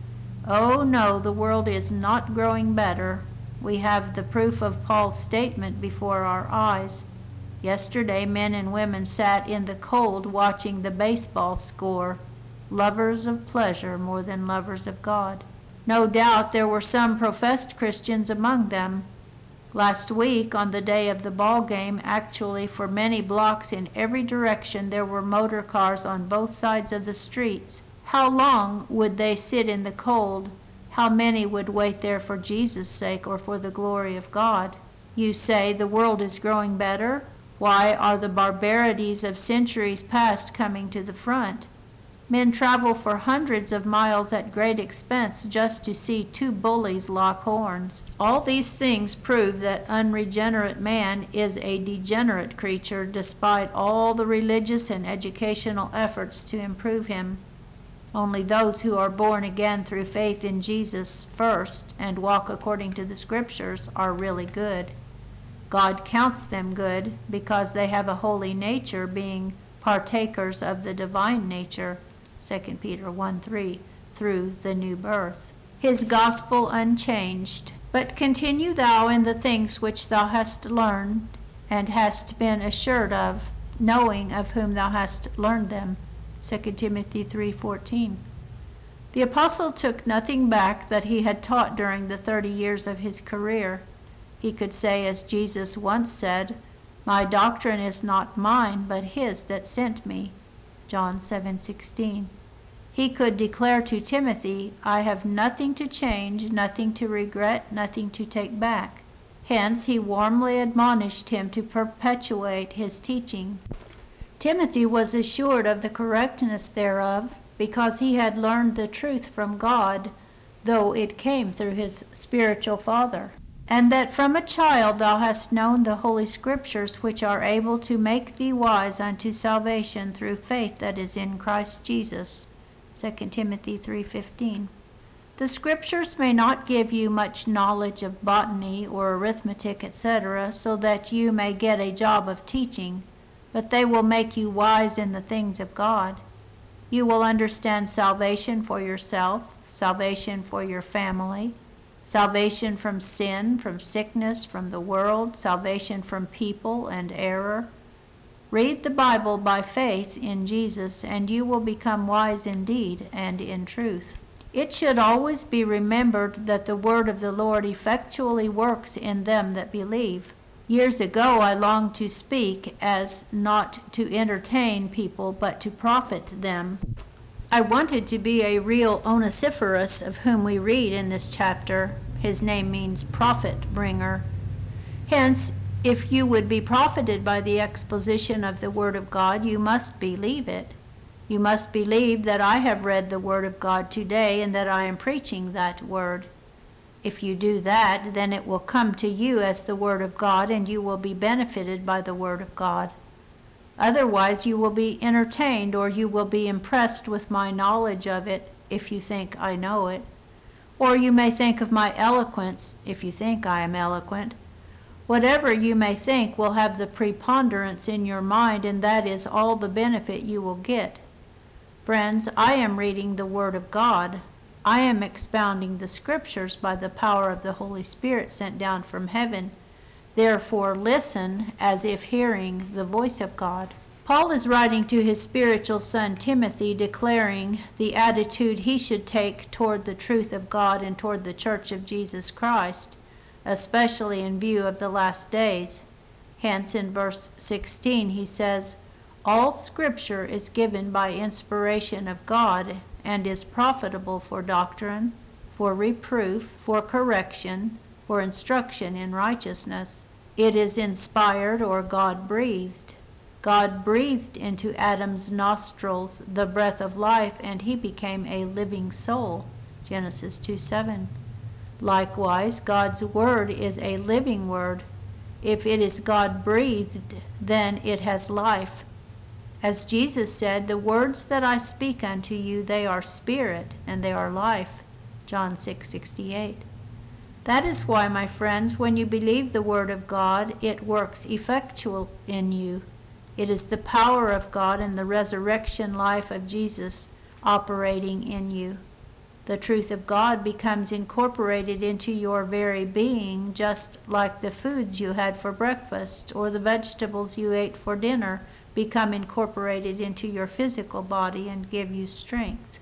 Oh no, the world is not growing better. We have the proof of Paul's statement before our eyes. Yesterday, men and women sat in the cold watching the baseball score, lovers of pleasure more than lovers of God. No doubt there were some professed Christians among them. Last week, on the day of the ball game, actually for many blocks in every direction there were motor cars on both sides of the streets. How long would they sit in the cold? How many would wait there for Jesus' sake or for the glory of God? You say the world is growing better? Why are the barbarities of centuries past coming to the front? Men travel for hundreds of miles at great expense just to see two bullies lock horns. All these things prove that unregenerate man is a degenerate creature, despite all the religious and educational efforts to improve him. Only those who are born again through faith in Jesus first and walk according to the Scriptures are really good. God counts them good because they have a holy nature, being partakers of the divine nature. 2 Peter 1:3, through the new birth. His gospel unchanged. But continue thou in the things which thou hast learned, and hast been assured of, knowing of whom thou hast learned them. 2 Timothy 3:14. The apostle took nothing back that he had taught during the 30 years of his career. He could say, as Jesus once said, "My doctrine is not mine, but his that sent me." John 7:16. He could declare to Timothy, "I have nothing to change, nothing to regret, nothing to take back." Hence he warmly admonished him to perpetuate his teaching. Timothy was assured of the correctness thereof, because he had learned the truth from God, though it came through his spiritual father. And that from a child thou hast known the Holy Scriptures, which are able to make thee wise unto salvation through faith that is in Christ Jesus. 2 Timothy 3:15. The Scriptures may not give you much knowledge of botany or arithmetic, etc., so that you may get a job of teaching, but they will make you wise in the things of God. You will understand salvation for yourself, salvation for your family, salvation from sin, from sickness, from the world, salvation from people and error. Read the Bible by faith in Jesus, and you will become wise indeed and in truth. It should always be remembered that the word of the Lord effectually works in them that believe. Years ago I longed to speak as not to entertain people, but to profit them. I wanted to be a real Onesiphorus, of whom we read in this chapter. His name means prophet bringer. Hence, if you would be profited by the exposition of the Word of God, you must believe it. You must believe that I have read the Word of God today and that I am preaching that Word. If you do that, then it will come to you as the Word of God, and you will be benefited by the Word of God. Otherwise, you will be entertained, or you will be impressed with my knowledge of it, if you think I know it. Or you may think of my eloquence, if you think I am eloquent. Whatever you may think will have the preponderance in your mind, and that is all the benefit you will get. Friends, I am reading the Word of God. I am expounding the Scriptures by the power of the Holy Spirit sent down from heaven. Therefore, listen as if hearing the voice of God. Paul is writing to his spiritual son Timothy, declaring the attitude he should take toward the truth of God and toward the Church of Jesus Christ, especially in view of the last days. Hence, in verse 16, he says, "All Scripture is given by inspiration of God, and is profitable for doctrine, for reproof, for correction, for instruction in righteousness." It is inspired, or God-breathed. God breathed into Adam's nostrils the breath of life, and he became a living soul. Genesis 2:7. Likewise, God's word is a living word. If it is God-breathed, then it has life. As Jesus said, "The words that I speak unto you, they are spirit, and they are life." John 6:68. That is why, my friends, when you believe the Word of God, it works effectual in you. It is the power of God and the resurrection life of Jesus operating in you. The truth of God becomes incorporated into your very being, just like the foods you had for breakfast or the vegetables you ate for dinner become incorporated into your physical body and give you strength.